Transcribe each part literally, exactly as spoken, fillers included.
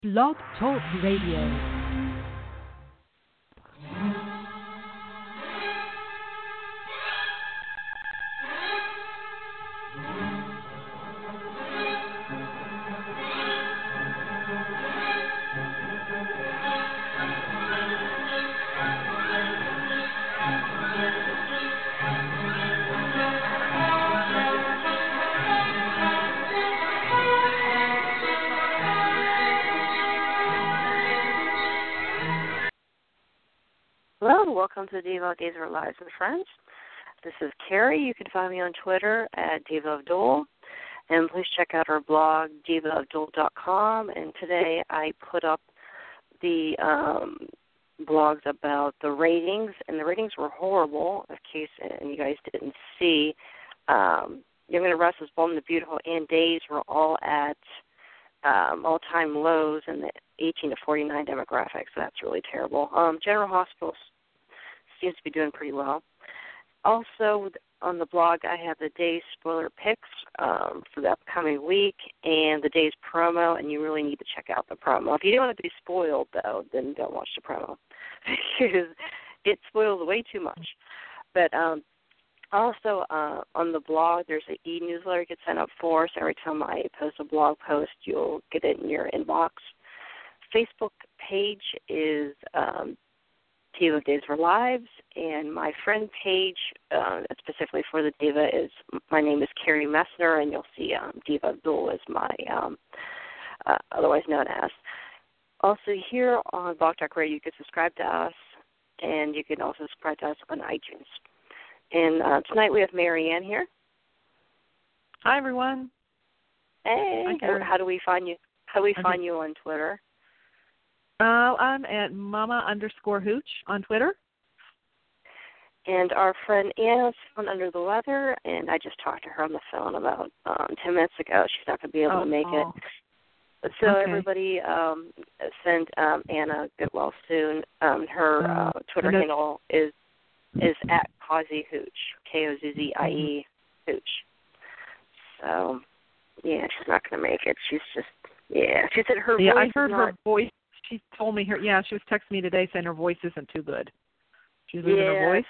Blog Talk Radio. Hello, welcome to Diva Days of Our Lives and Friends. This is Carrie. You can find me on Twitter at Diva Abdul. And please check out our blog, diva abdul dot com. And today I put up the um, blogs about the ratings, and the ratings were horrible, in case and you guys didn't see. Um, Young and the Restless, Bold and the Beautiful, and Days were all at um, all-time lows in the eighteen to forty-nine demographic, so that's really terrible. Um, General Hospital seems to be doing pretty well. Also, on the blog, I have the day's spoiler picks um, for the upcoming week and the day's promo, and you really need to check out the promo. If you don't want to be spoiled, though, then don't watch the promo because it spoils way too much. But um, also uh, on the blog, there's an e-newsletter you can sign up for, so every time I post a blog post, you'll get it in your inbox. Facebook page is um, Diva Days of Our Lives, and my friend page, uh, specifically for the Diva, is my name is Carrie Messner, and you'll see um, Diva Abdul is my um, uh, otherwise known as. Also, here on Blog Talk Radio, you can subscribe to us, and you can also subscribe to us on iTunes. And uh, tonight we have Marianne here. Hi, everyone. Hey, Hi, how do we find you? How do we Okay. find you on Twitter? Uh, I'm at mama underscore hooch on Twitter. And our friend Anna's feeling under the weather, and I just talked to her on the phone about um, ten minutes ago. She's not going to be able oh, to make oh. it. So Okay. everybody um, send um, Anna get well soon. Um, her uh, Twitter handle is is at Kazi Hooch, K O Z Z I E Hooch. So, yeah, she's not going to make it. She's just, yeah. She said her yeah, voice I heard is her not, voice. She told me her. Yeah, she was texting me today saying her voice isn't too good. She's losing yeah, her voice.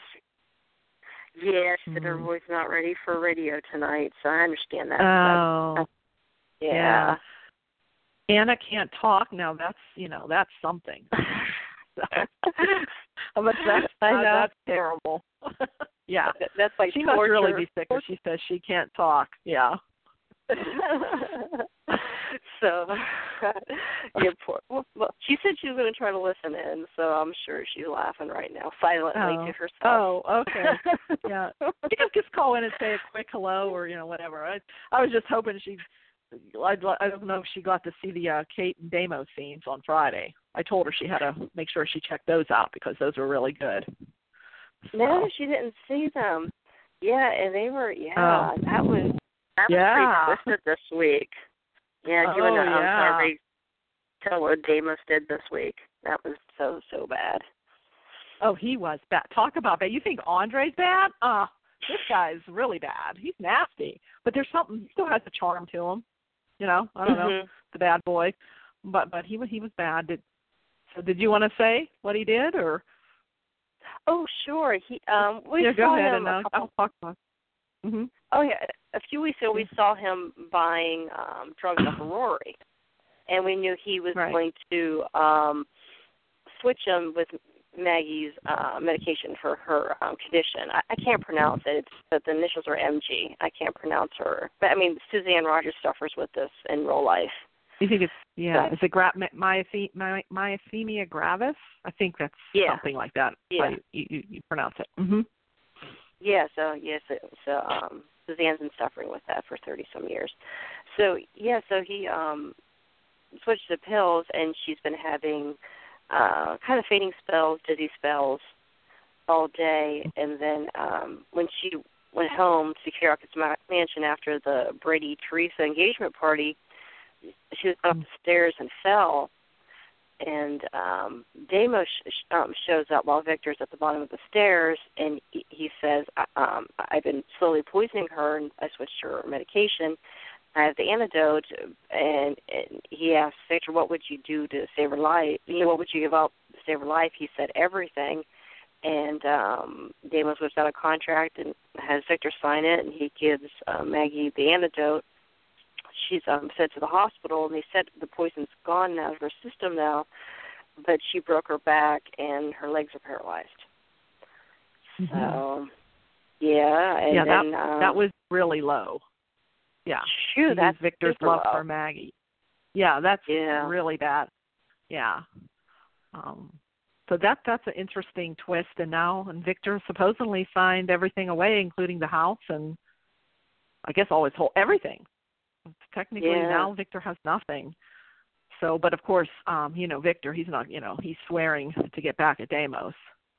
Yeah, she said mm. her voice not ready for radio tonight, so I understand that. Oh, But, yeah. yeah. Anna can't talk now. That's you know that's something. but that's I uh, know. that's terrible. yeah, That's like she torture. must really be sick if she says she can't talk. Yeah. so, yeah, poor. Well, well, she said she was going to try to listen in, so I'm sure she's laughing right now, silently oh. to herself. Oh, okay. yeah. You can just call in and say a quick hello or, you know, whatever. I I was just hoping she, I, I don't know if she got to see the uh, Kate and Damo scenes on Friday. I told her she had to make sure she checked those out because those were really good. So. No, she didn't see them. Yeah, and they were, yeah, Oh. that was, that was Yeah. pretty twisted this week. Yeah, Oh, you and um, yeah. sorry, tell what Damos did this week. That was so, so bad. Oh, he was bad. Talk about bad. You think Andre's bad? Uh, this guy's really bad. He's nasty. But there's something, he still has a charm to him. You know, I don't mm-hmm. know, the bad boy. But but he was he was bad. Did, so did you want to say what he did or? Oh, sure. He um we yeah, saw go ahead him and a uh, couple, I'll talk about it. Mm-hmm. Oh yeah, a few weeks ago we saw him buying um drugs off of Rory, and we knew he was Right. going to um switch them with Maggie's uh, medication for her um, condition. I, I can't pronounce it. It's, but the initials are M G. I can't pronounce her. But I mean, Suzanne Rogers suffers with this in real life. You think it's yeah? So, is it gra- myothe- my, myasthenia gravis? I think that's yeah. something like that. Yeah. How you, you, you pronounce it. Mm-hmm. Yeah. So yes. Yeah, so, so um, Suzanne's been suffering with that for thirty some years. So yeah. So he um, switched to pills, and she's been having uh, kind of fainting spells, dizzy spells all day, and then um, when she went home to Kiriakis Mansion after the Brady Teresa engagement party, she was up the stairs and fell, and um, Damos sh- um, shows up while Victor's at the bottom of the stairs, and he, he says, um, I've been slowly poisoning her, and I switched her medication, I have the antidote, and, and he asked Victor, what would you do to save her life? You know, what would you give up to save her life? He said everything. And um, Deimos whips out a contract and has Victor sign it, and he gives uh, Maggie the antidote. She's um, sent to the hospital, and they said the poison's gone out of her system now, but she broke her back, and her legs are paralyzed. Mm-hmm. So, yeah. And yeah, then, that, um, that was really low. Yeah. Shoot, that's Victor's love low. for Maggie. Yeah, that's yeah. really bad. Yeah. Um, so that that's an interesting twist. And now, and Victor supposedly signed everything away, including the house and I guess all his whole everything. Technically, yeah. now Victor has nothing. So, but of course, um, you know, Victor, he's not, you know, he's swearing to get back at Deimos.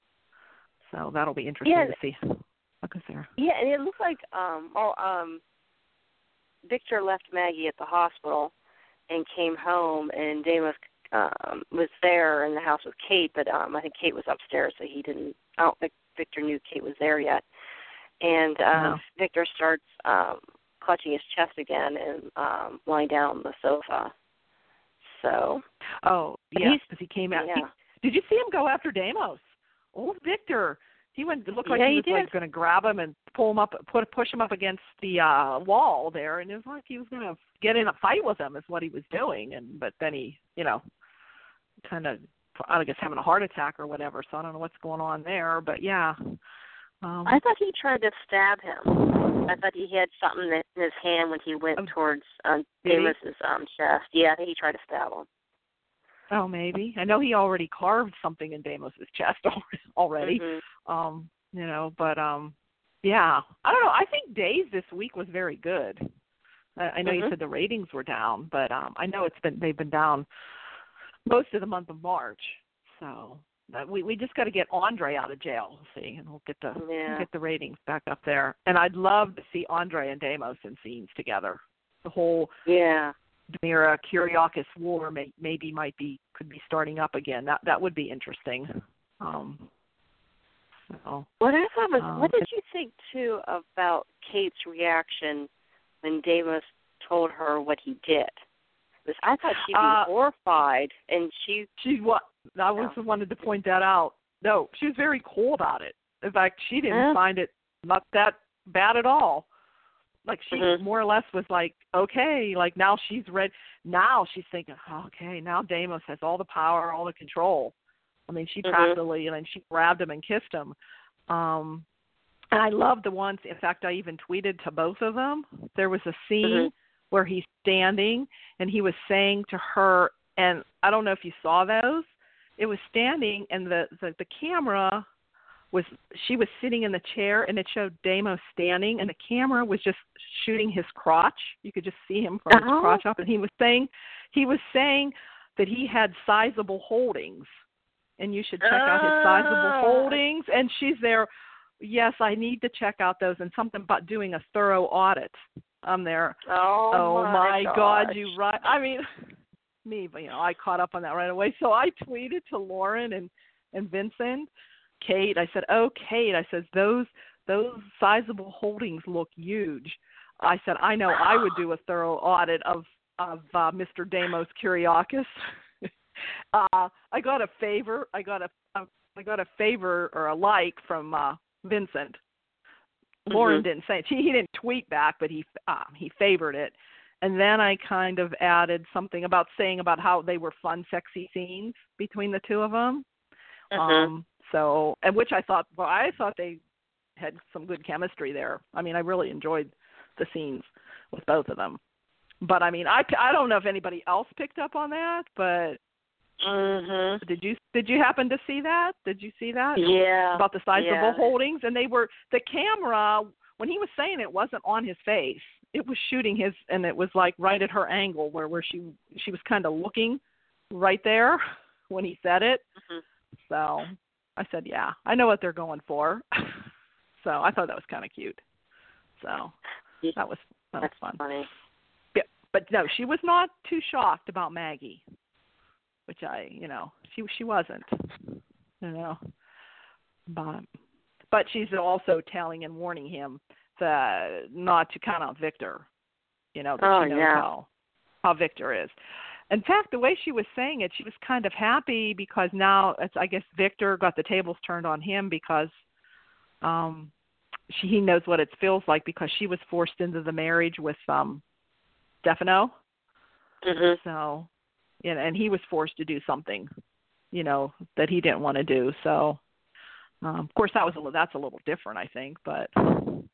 So that'll be interesting yeah. to see. Okay, Sarah. Yeah, and it looks like um, oh, um, Victor left Maggie at the hospital and came home, and Deimos um, was there in the house with Kate, but um, I think Kate was upstairs, so he didn't. I don't think Victor knew Kate was there yet. And um, no. Victor starts um, clutching his chest again and um, lying down on the sofa. So. Oh, yeah, because he came out. Yeah. He, did you see him go after Deimos? Old Victor. He went. It looked like yeah, he was he like going to grab him and pull him up, put push him up against the uh, wall there, and it was like he was going to get in a fight with him. Is what he was doing, and but then he, you know, kind of, I guess, having a heart attack or whatever. So I don't know what's going on there, but yeah. Um, I thought he tried to stab him. I thought he had something in his hand when he went um, towards um, Deimos' um, chest. Yeah, I think he tried to stab him. Oh, maybe. I know he already carved something in Deimos' chest already. Mm-hmm. Um, you know, but um, yeah. I don't know. I think Days this week was very good. I, I know mm-hmm. you said the ratings were down, but um, I know it's been they've been down most of the month of March. So uh, we we just got to get Andre out of jail, see, and we'll get the yeah. we'll get the ratings back up there. And I'd love to see Andre and Deimos in scenes together. The whole yeah. Demira Kyriakis war may, maybe might be could be starting up again. That that would be interesting. Um, so, what I thought was, um, what did you think too about Kate's reaction when Deimos told her what he did? Because I thought she'd be uh, horrified, and she she what I was yeah. wanted to point that out. No, she was very cool about it. In fact, she didn't yeah. find it not that bad at all. Like she mm-hmm. more or less was like, okay, like now she's ready. Now she's thinking, okay, now Deimos has all the power, all the control. I mean, she mm-hmm. practically, and she grabbed him and kissed him. Um, and I love the ones, in fact, I even tweeted to both of them. There was a scene mm-hmm. where he's standing and he was saying to her, and I don't know if you saw those, it was standing and the, the, the camera was, she was sitting in the chair and it showed Deimos standing and the camera was just shooting his crotch. You could just see him from uh-huh. his crotch up, and he was saying, he was saying that he had sizable holdings and you should check uh. out his sizable holdings. And she's there, yes, I need to check out those, and something about doing a thorough audit. I'm there. Oh, oh my, my God, you right. I mean, me, but you know, I caught up on that right away. So I tweeted to Lauren and, and Vincent, Kate. I said, "Oh, Kate," I said, "those those sizable holdings look huge." I said, "I know I would do a thorough audit of of uh, Mister Deimos Kyriakis." uh, I got a favor. I got a, a I got a favor or a like from uh, Vincent. Mm-hmm. Lauren didn't say it. He, he didn't tweet back, but he uh, he favored it. And then I kind of added something about saying about how they were fun, sexy scenes between the two of them. Mm-hmm. Um, so, and which I thought, well, I thought they had some good chemistry there. I mean, I really enjoyed the scenes with both of them. But I mean, I, I don't know if anybody else picked up on that, but mm-hmm. did you did you happen to see that? Did you see that? Yeah. About the sizable yeah. holdings, and they were the camera when he was saying it wasn't on his face. It was shooting his, and it was like right at her angle where where she she was kind of looking right there when he said it. Mm-hmm. So I said, yeah, I know what they're going for. So I thought that was kind of cute. So yeah. that was that That's was fun. Funny. Yeah, but no, she was not too shocked about Maggie, which I, you know, she she wasn't, you know, but but she's also telling and warning him that not to count out Victor, you know, that Oh, she knows yeah. how, how Victor is. In fact, the way she was saying it, she was kind of happy because now it's, I guess Victor got the tables turned on him because um, she, he knows what it feels like because she was forced into the marriage with um, Stefano. Mhm. So, you know, and he was forced to do something, you know, that he didn't want to do. So, um, of course, that was a little, that's a little different, I think. But, um,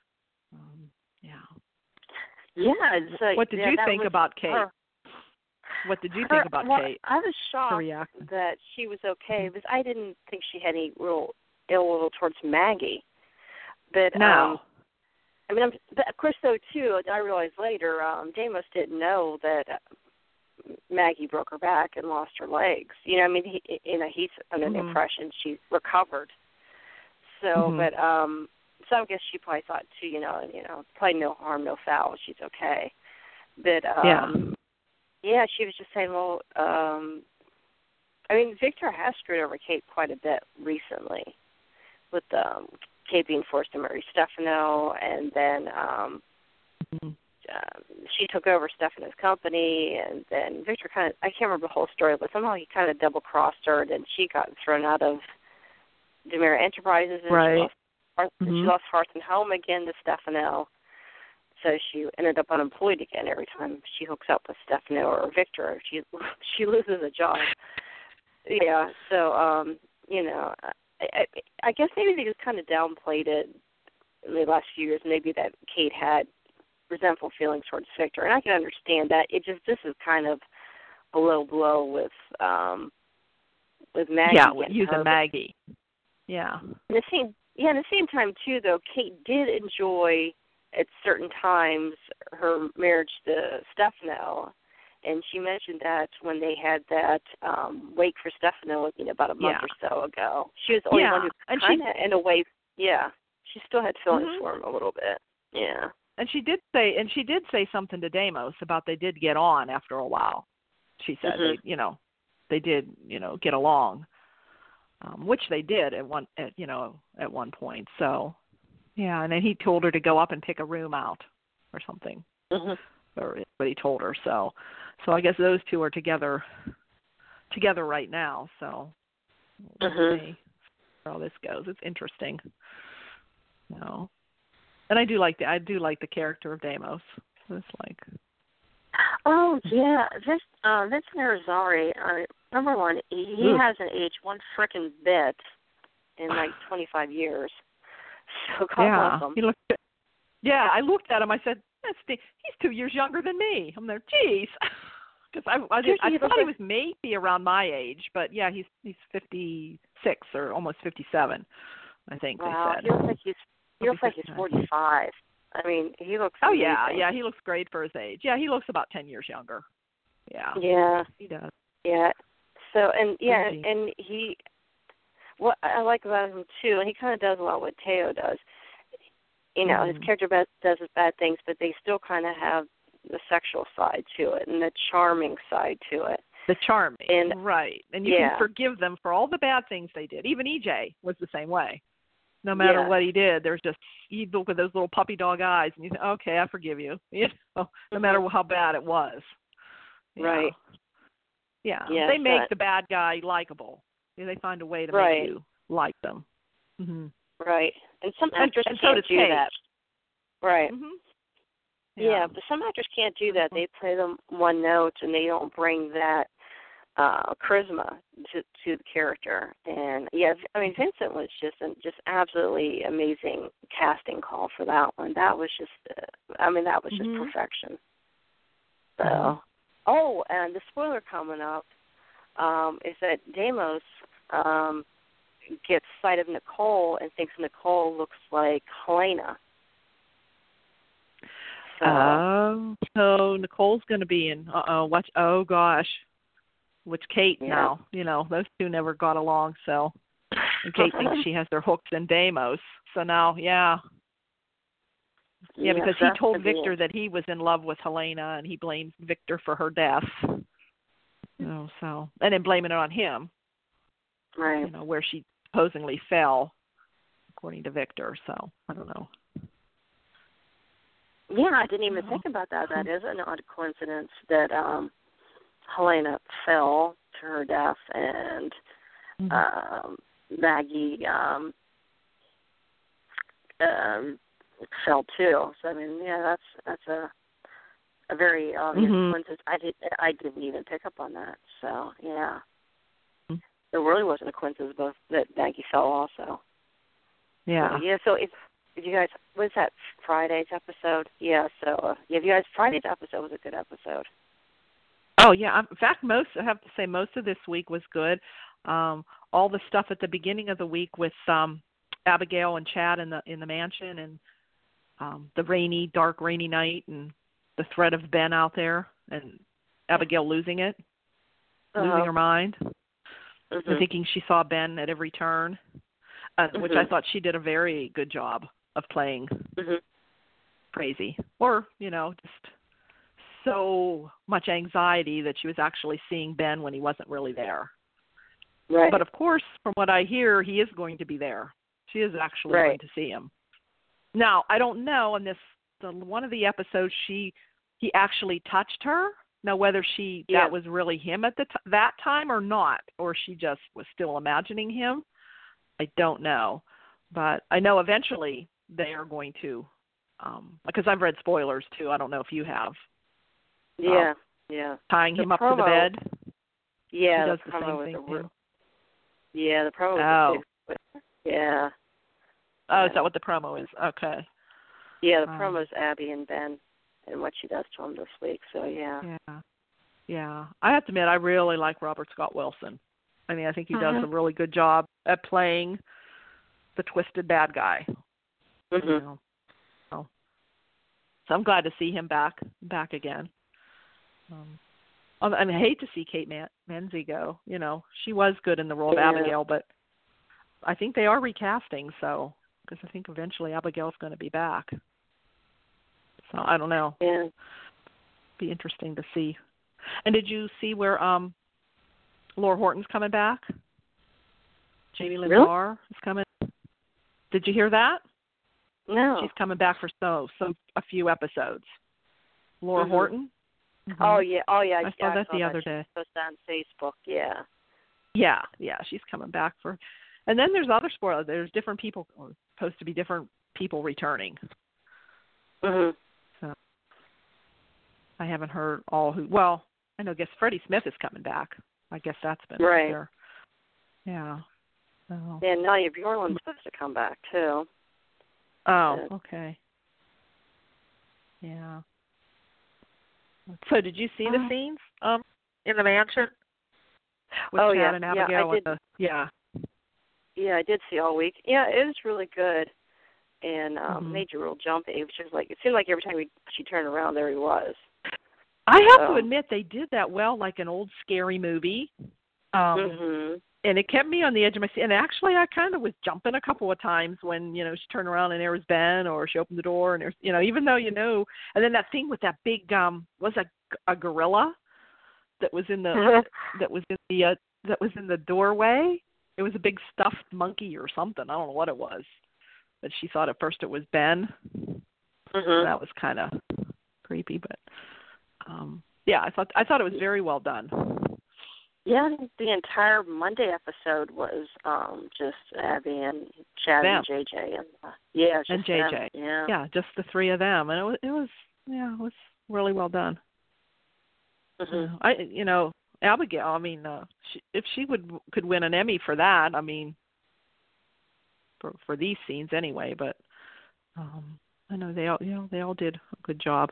yeah. Yeah. It's, uh, What did yeah, you that think was about Kate? her. What did you Her, think about well, Kate? I was Her shocked reaction? that she was okay because I didn't think she had any real ill will towards Maggie. But No. um, I mean, I'm, but of course, though too, I realized later, um, Deimos didn't know that uh, Maggie broke her back and lost her legs. You know, I mean, he, you know, he's under the Mhm. impression she recovered. So, Mhm. but um, so I guess she probably thought too, you know, you know, probably no harm, no foul. She's okay. But um, Yeah. yeah, she was just saying, well, um, I mean, Victor has screwed over Kate quite a bit recently, with um, Kate being forced to marry Stefano, and then um, Mhm. um, she took over Stefano's company, and then Victor kind of, I can't remember the whole story, but somehow he kind of double-crossed her, and she got thrown out of Demira Enterprises, and Right. she lost, Hearth, Mhm. she lost Hearth and Home again to Stefano, so she ended up unemployed again every time she hooks up with Stefano or Victor. She she loses a job. Yeah, so, um, you know, I, I, I guess maybe they just kind of downplayed it in the last few years, maybe that Kate had resentful feelings towards Victor, and I can understand that. It just, this is kind of a low blow with, um, with Maggie. Yeah, getting using her. Maggie. Yeah. At the same, yeah, at the same time, too, though, Kate did enjoy at certain times her marriage to Stefano, and she mentioned that when they had that um, wake for Stefano, you know, about a month Yeah. or so ago. She was the only Yeah, one who and she- kind of, in a way, yeah, she still had feelings Mhm. for him a little bit. Yeah. And she did say, and she did say something to Deimos about they did get on after a while. She said Mhm. they, you know, they did, you know, get along, um, which they did at one, at you know, at one point. So, yeah, and then he told her to go up and pick a room out or something, Mhm. or what he told her. So, so I guess those two are together, together right now. So, we'll Mhm. see where all this goes. It's interesting. No. And I do like the I do like the character of Deimos. It's like Oh yeah, this uh, Vincent Irizarry. Uh, number one, he, he Ugh. hasn't aged one frickin' bit in like twenty-five years. So God yeah, bless him. he looked. Yeah, I looked at him. I said, That's the, "He's two years younger than me." I'm there, geez, because I I, did, I Seriously, he thought looks he like- was maybe around my age, but yeah, he's he's fifty-six or almost fifty-seven. I think Wow, they he said. looks like he's he He'll looks be like he's fifty-nine. forty-five. I mean, he looks. Oh yeah, amazing. yeah, he looks great for his age. Yeah, he looks about ten years younger. Yeah, Yeah, he does. yeah. So and yeah, Crazy. and he. What I like about him too, and he kind of does a lot what Teo does. You know, Mhm. his character bad, does his bad things, but they still kind of have the sexual side to it and the charming side to it. The charming, And- right. And you yeah. can forgive them for all the bad things they did. Even E J was the same way. No matter Yeah. what he did, there's just, you look at those little puppy dog eyes and you think, okay, I forgive you. You know, no Mhm. matter how bad it was. Yeah. Right. Yeah. Yes, They make that- the bad guy likable. They find a way to Right. make you like them. hmm Right. And some And, actors and so can't does do Kate. that. Right. hmm Yeah. but some actors can't do that. They play them one note and they don't bring that uh charisma to to the character. And yeah, I mean Vincent was just an just absolutely amazing casting call for that one. That was just uh, I mean that was just Mhm. perfection. So Mhm. oh, and the spoiler coming up um is that Deimos um gets sight of Nicole and thinks Nicole looks like Helena. So, Oh, so Nicole's going to be in. Uh oh, watch. Oh gosh, which Kate Yeah. now? You know, those two never got along. So, and Kate thinks she has their hooks in Deimos. So now, yeah, yeah, because he that's told to be Victor it. that he was in love with Helena, and he blames Victor for her death. Oh, so and then blaming it on him. Right. You know, where she supposedly fell, according to Victor. So I don't know. Yeah, I didn't even Oh. think about that. That is an odd coincidence that um, Helena fell to her death and Mm-hmm. um, Maggie um, um, fell too. So I mean, yeah, that's that's a a very obvious Mm-hmm. coincidence. I did I didn't even pick up on that. So yeah, it really wasn't a coincidence both that Maggie fell also. Yeah. So, yeah. So if if you guys, was that Friday's episode? Yeah. So uh, yeah, if you guys, Friday's episode was a good episode. Oh yeah. In fact, most I have to say most of this week was good. Um, all the stuff at the beginning of the week with um, Abigail and Chad in the in the mansion, and um, the rainy, dark, rainy night, and the threat of Ben out there, and Abigail losing it, Uh-huh. losing her mind, Mm-hmm. and thinking she saw Ben at every turn, uh, Mm-hmm. which I thought she did a very good job of playing Mm-hmm. crazy, or you know, just so much anxiety that she was actually seeing Ben when he wasn't really there. Right. But of course, from what I hear, he is going to be there. She is actually Right. going to see him. Now, I don't know. In this, the, one of the episodes, she he actually touched her. Now, whether she Yeah. that was really him at the t- that time or not, or she just was still imagining him, I don't know. But I know eventually they are going to, um, because I've read spoilers too. I don't know if you have. Yeah. Uh, yeah. tying The him up promo, to the bed. Yeah. She does the the promo same was thing a real, too. Yeah, the promo was Oh. a big, yeah. Oh, yeah. is that what the promo is? Okay. Yeah, the Um, promo's Abby and Ben and what she does to him this week. So yeah. Yeah. Yeah. I have to admit, I really like Robert Scott Wilson. I mean, I think he does Mhm. a really good job at playing the twisted bad guy. Mhm. You know. So, so I'm glad to see him back back again. Um, I mean, I hate to see Kate Man- Menzie go. You know, she was good in the role Yeah. of Abigail, but I think they are recasting. So, because I think eventually Abigail's going to be back. So I don't know. Yeah. Be interesting to see. And did you see where um, Laura Horton's coming back? Jamie Lynn Really? Barr is coming. Did you hear that? No. She's coming back for so some a few episodes. Laura Mhm. Horton. Mm-hmm. Oh yeah. Oh yeah. I yeah, saw that saw the that. other She day. posted on Facebook. Yeah. Yeah, yeah, she's coming back for. And then there's other spoilers. There's different people supposed to be different people returning. Mhm. So I haven't heard all who. Well, I know. I guess Freddie Smith is coming back. I guess that's been Right. there. Yeah. So. Yeah, Nadia Bjorlund's supposed to come back too. Oh, Uh, okay. Yeah. So did you see the Uh, scenes um in the mansion with oh Chad yeah. and Yeah, Abigail? I and did. the, yeah. Yeah, I did see all week. Yeah, it was really good, and um, Mhm. made you real jumpy. It was just like it seemed like every time we, she turned around, there he was. I have So. to admit they did that well, like an old scary movie. Um Mhm. And it kept me on the edge of my seat. And actually, I kind of was jumping a couple of times when, you know, she turned around and there was Ben, or she opened the door and there's, you know, even though you know. And then that thing with that big, um, was that a gorilla that was in the that was in the uh, that was in the doorway? It was a big stuffed monkey or something. I don't know what it was, but she thought at first it was Ben. Mhm. That was kind of creepy, but um, yeah, I thought I thought it was very well done. Yeah, I think the entire Monday episode was um, just Abby and Chad Them. and J J and uh, yeah, just And J J. them. Yeah. Yeah, just the three of them, and it was, it was yeah, it was really well done. Mhm. Uh, I, you know, Abigail. I mean, uh, she, if she would could win an Emmy for that, I mean, for for these scenes anyway. But um, I know they all, you know, they all did a good job.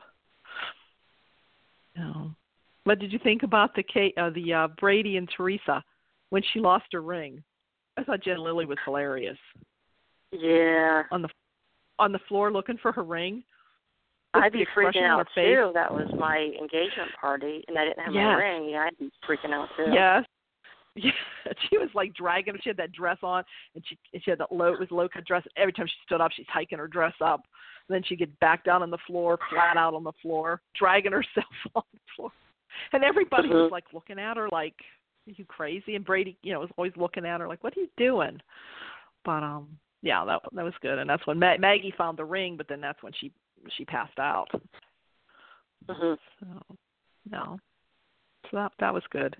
Um, what did you think about the Kate, uh, the uh, Brady and Teresa when she lost her ring? I thought Jen Lilly was hilarious Yeah. on the on the floor looking for her ring. I'd The be expression freaking on out her face. too. That was my engagement party, and I didn't have Yes. my ring. Yeah, I'd be freaking out too. Yes. Yeah, she was like dragging. She had that dress on, and she she had that low it was low cut dress. Every time she stood up, she's hiking her dress up. And then she'd get back down on the floor, flat out on the floor, dragging herself on the floor. And everybody Mhm. was like looking at her, like, "Are you crazy?" And Brady, you know, was always looking at her, like, "What are you doing?" But um, yeah, that that was good. And that's when Ma- Maggie found the ring. But then that's when she she passed out. Mhm. So no, so that that was good.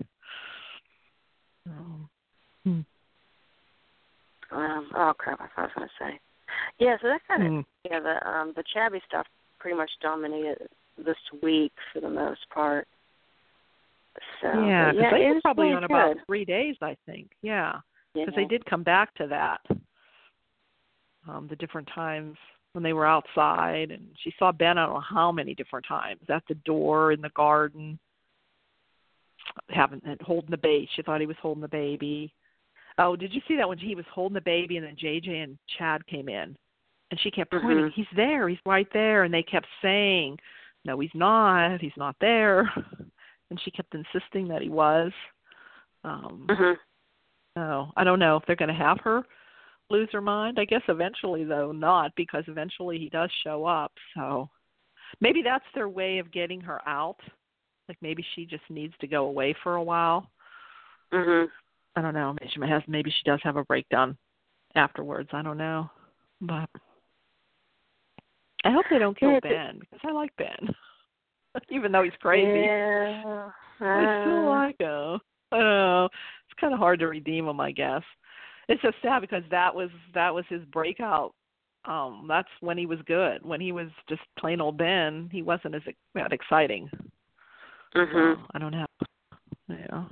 Um, hmm. Um, oh crap! I thought I was going to say. Yeah, so that kind of Mm. yeah the um the Chabby stuff pretty much dominated this week for the most part. So Yeah, but because yeah, they it were was probably really on good. about three days, I think. Yeah, because Yeah. they did come back to that. Um, the different times when they were outside, and she saw Ben I don't know how many different times at the door, in the garden, having holding the baby. She thought he was holding the baby. Oh, did you see that when he was holding the baby and then J J and Chad came in? And she kept pointing, Mhm. he's there, he's right there. And they kept saying, no, he's not, he's not there. And she kept insisting that he was. Um, Mhm. so I don't know if they're going to have her lose her mind. I guess eventually, though, not, because eventually he does show up. So maybe that's their way of getting her out. Like maybe she just needs to go away for a while. Mhm. I don't know. Maybe she has. Maybe she does have a breakdown afterwards. I don't know, but I hope they don't kill Yeah, Ben because I like Ben, even though he's crazy. Yeah. I still Uh, like him. I don't know. It's kind of hard to redeem him, I guess. It's so sad because that was that was his breakout. Um, that's when he was good. When he was just plain old Ben, he wasn't as that exciting. mhm. So I don't know. Yeah.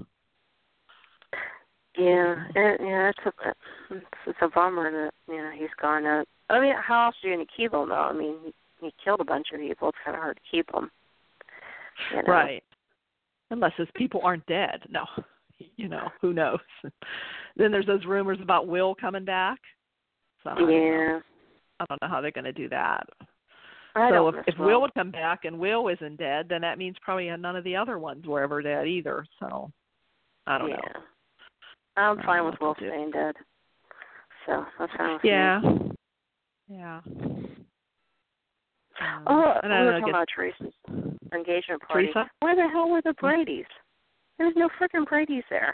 Yeah, it, yeah, it's a it's, it's a bummer that you know he's gone up. I mean, how else are you going to keep him though? I mean, he, he killed a bunch of people. It's kind of hard to keep him. You know? Right. Unless his people aren't dead. No. You know, who knows? Then there's those rumors about Will coming back. So I don't know. Yeah. I don't know how they're going to do that. I so don't if, miss if Will. Will would come back and Will isn't dead, then that means probably none of the other ones were ever dead either. So I don't yeah. know. I'm I don't fine know with what Will they'll do. staying dead. So that's fine with Yeah. me. Yeah. Oh, and we I were don't know, talking about Teresa's engagement party. Teresa? Where the hell were the Bradys? There's no freaking Bradys there.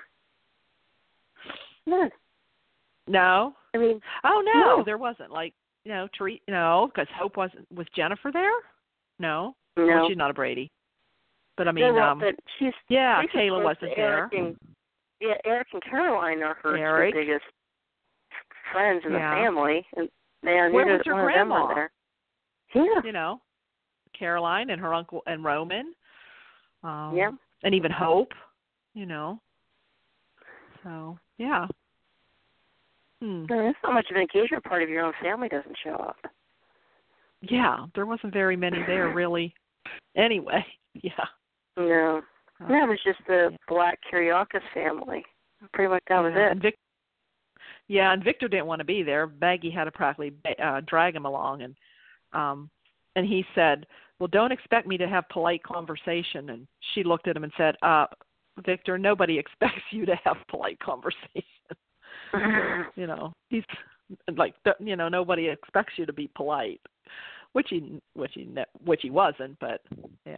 None. No. I mean, Oh no, no. there wasn't. Like, you know, Teresa. No, because Hope wasn't. Was Jennifer there? No. No. Well, she's not a Brady. But I mean, no, well, um, but she's yeah, Teresa's Kayla close wasn't to Eric there. and, yeah, Eric and Caroline are her Eric. two biggest friends in Yeah. the family, and man, Where neither was your one grandma? of them were there. Yeah. You know, Caroline and her uncle and Roman. Um, Yeah. And even Hope. You know. So yeah. Hmm. No, that's not much of an engagement party if your own family doesn't show up. Yeah, there wasn't very many there really. Anyway, yeah. No. Uh, No, it was just the yeah. Black Kiriakis family. Pretty much that was yeah. it. And Vic- yeah, and Victor didn't want to be there. Maggie had to practically uh, drag him along, and um, and he said, "Well, don't expect me to have polite conversation." And she looked at him and said, uh, "Victor, nobody expects you to have polite conversation." You know, he's like, you know, nobody expects you to be polite, which he, which he, which he wasn't. But yeah.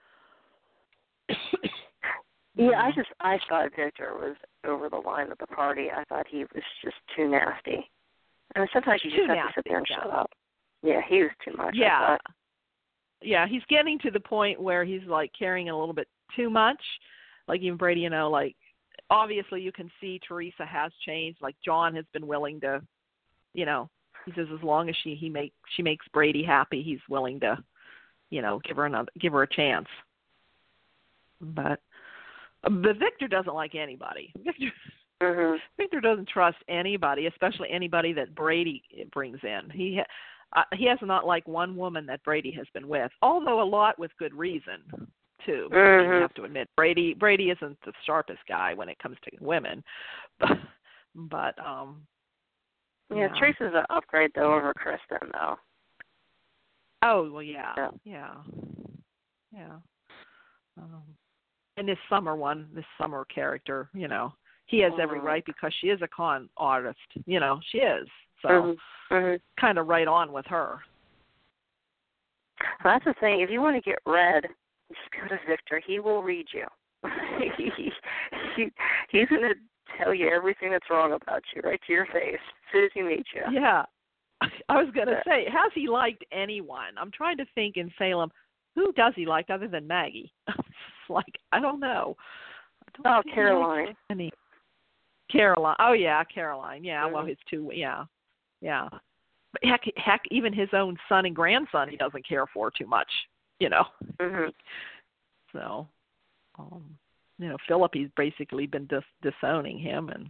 Yeah, I just I thought Victor was over the line at the party. I thought he was just too nasty. I mean, sometimes you just Too have nasty, to sit there and yeah. shut up. Yeah, he was too much. I Yeah. thought. Yeah, he's getting to the point where he's like carrying a little bit too much. Like even Brady, you know, like obviously you can see Teresa has changed. Like John has been willing to, you know, he says as long as she he make she makes Brady happy, he's willing to, you know, give her another give her a chance. But but Victor doesn't like anybody. Victor Mhm. Victor doesn't trust anybody, especially anybody that Brady brings in. He ha- uh, he has not like one woman that Brady has been with, although a lot with good reason too. Mhm. I mean, you have to admit Brady Brady isn't the sharpest guy when it comes to women, but but um. Yeah, Yeah. Teresa's an upgrade though over Kristen though. Oh well, yeah, Yeah. yeah, yeah. Um, and this summer one, this summer character, you know, he has every Mhm. right because she is a con artist. You know, she is. So Mhm. Mhm. kind of right on with her. Well, that's the thing. If you want to get read, just go to Victor. He will read you. he, he, he's going to tell you everything that's wrong about you right to your face as soon as he meets you. Yeah, I was going to say, has he liked anyone? I'm trying to think in Salem, who does he like other than Maggie? Like, I don't know. I don't oh, think Caroline. Any. Caroline. Oh, yeah, Caroline. Yeah, Mm-hmm. well, his two, yeah. Yeah. But heck, heck, even his own son and grandson he doesn't care for too much, you know. Mm-hmm. So, um, you know, Philip, he's basically been dis- disowning him. And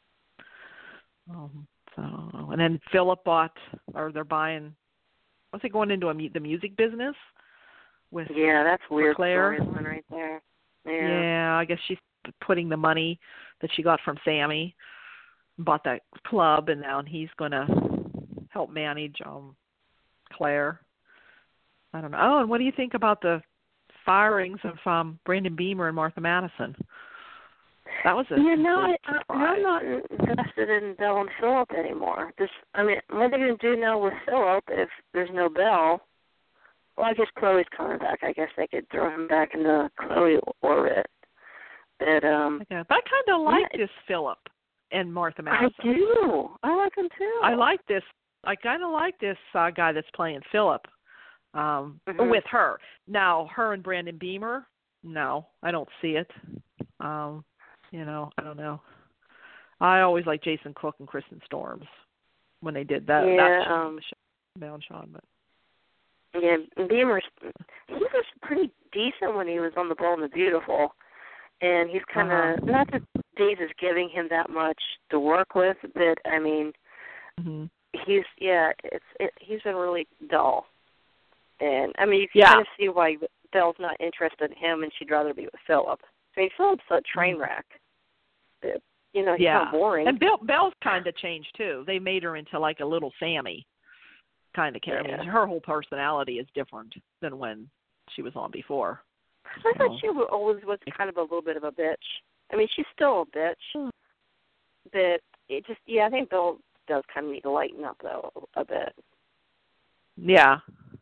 um, so, and then Philip bought, or they're buying, was he going into a, the music business? With yeah, that's weird Claire. storyline right there. Yeah. yeah, I guess she's putting the money that she got from Sammy, bought that club, and now he's going to help manage um, Claire. I don't know. Oh, and what do you think about the firings of um, Brandon Beamer and Martha Madison? That was a You know, I, surprise. I, I'm not invested in Belle and Philip anymore. This, I mean, what are they going to do now with Philip if there's no Belle? Well, I guess Chloe's coming back. I guess they could throw him back in the Chloe orbit. But um, Okay. But I kind of like yeah, this Philip and Martha Madison. I do. I like him too. I like this. I kind of like this uh, guy that's playing Philip um, mm-hmm. with her. Now, her and Brandon Beamer, no, I don't see it. Um, you know, I don't know. I always like Jason Cook and Kristen Storms when they did that. Yeah, that show, um, Bound Sean, but. Yeah, Beamer's, he was pretty decent when he was on The Bold and the Beautiful. And he's kind of, uh-huh. not that Days is giving him that much to work with, but, I mean, mm-hmm. he's, yeah, it's it, he's been really dull. And, I mean, you can yeah. kind of see why Belle's not interested in him and she'd rather be with Philip. I mean, Philip's a train wreck. But, you know, he's yeah. kind of boring. And Bill, Belle's kind of changed, too. They made her into, like, a little Sammy kind of character. Yeah. I mean, her whole personality is different than when she was on before. I thought she always was kind of a little bit of a bitch. I mean, she's still a bitch, but it just, yeah, I think Bill does kind of need to lighten up, though, a bit. Yeah.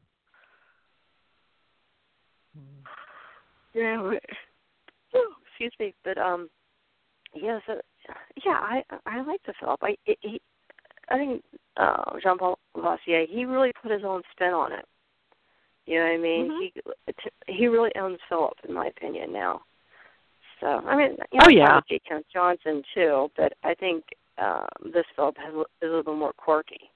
Yeah. But, oh, excuse me, but, um, yeah, so, yeah, I I like the Philip. I, it, he, I think uh, Jean-Paul Vassier, he really put his own spin on it. You know what I mean? Mm-hmm. He he really owns Philip, in my opinion, now. So, I mean, you know, oh, yeah. J. Kent Johnson, too, but I think um, this Philip has, is a little bit more quirky.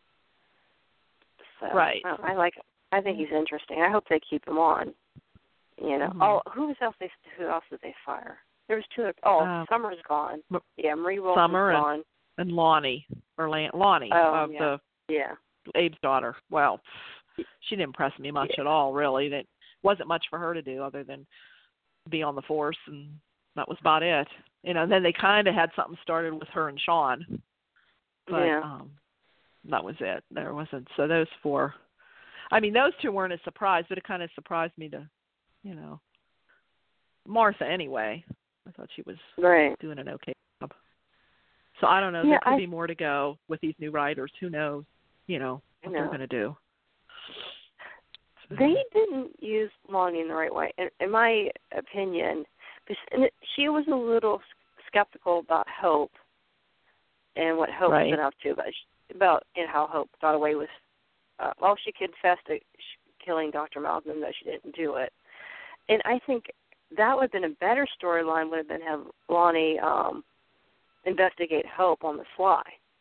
So, right. I, I like I think he's interesting. I hope they keep him on. You know, mm-hmm. oh, who was else? They who else did they fire? There was two. Oh, uh, Summer's gone. Yeah, Marie Wilson's Summer gone. And, and Lonnie, or Lan- Lonnie oh, of yeah. the yeah. Abe's daughter. Well, she didn't impress me much yeah. at all, really. That wasn't much for her to do other than be on the force, and that was about it. You know, and then they kind of had something started with her and Sean, but yeah. um, that was it. There wasn't. So those four. I mean, those two weren't a surprise, but it kind of surprised me to, you know, Martha anyway. I thought she was right. doing an okay job. So I don't know. Yeah, there could I, be more to go with these new writers. Who knows? You know what no. they're going to do. So. They didn't use Lonnie in the right way, in, in my opinion. She was a little skeptical about Hope and what Hope's right. been up to, about, about you know, how Hope got away with. Uh, well, she confessed to killing Doctor Malcolm, though she didn't do it. And I think that would have been a better storyline. Would have been have Lonnie um, investigate Hope on the sly.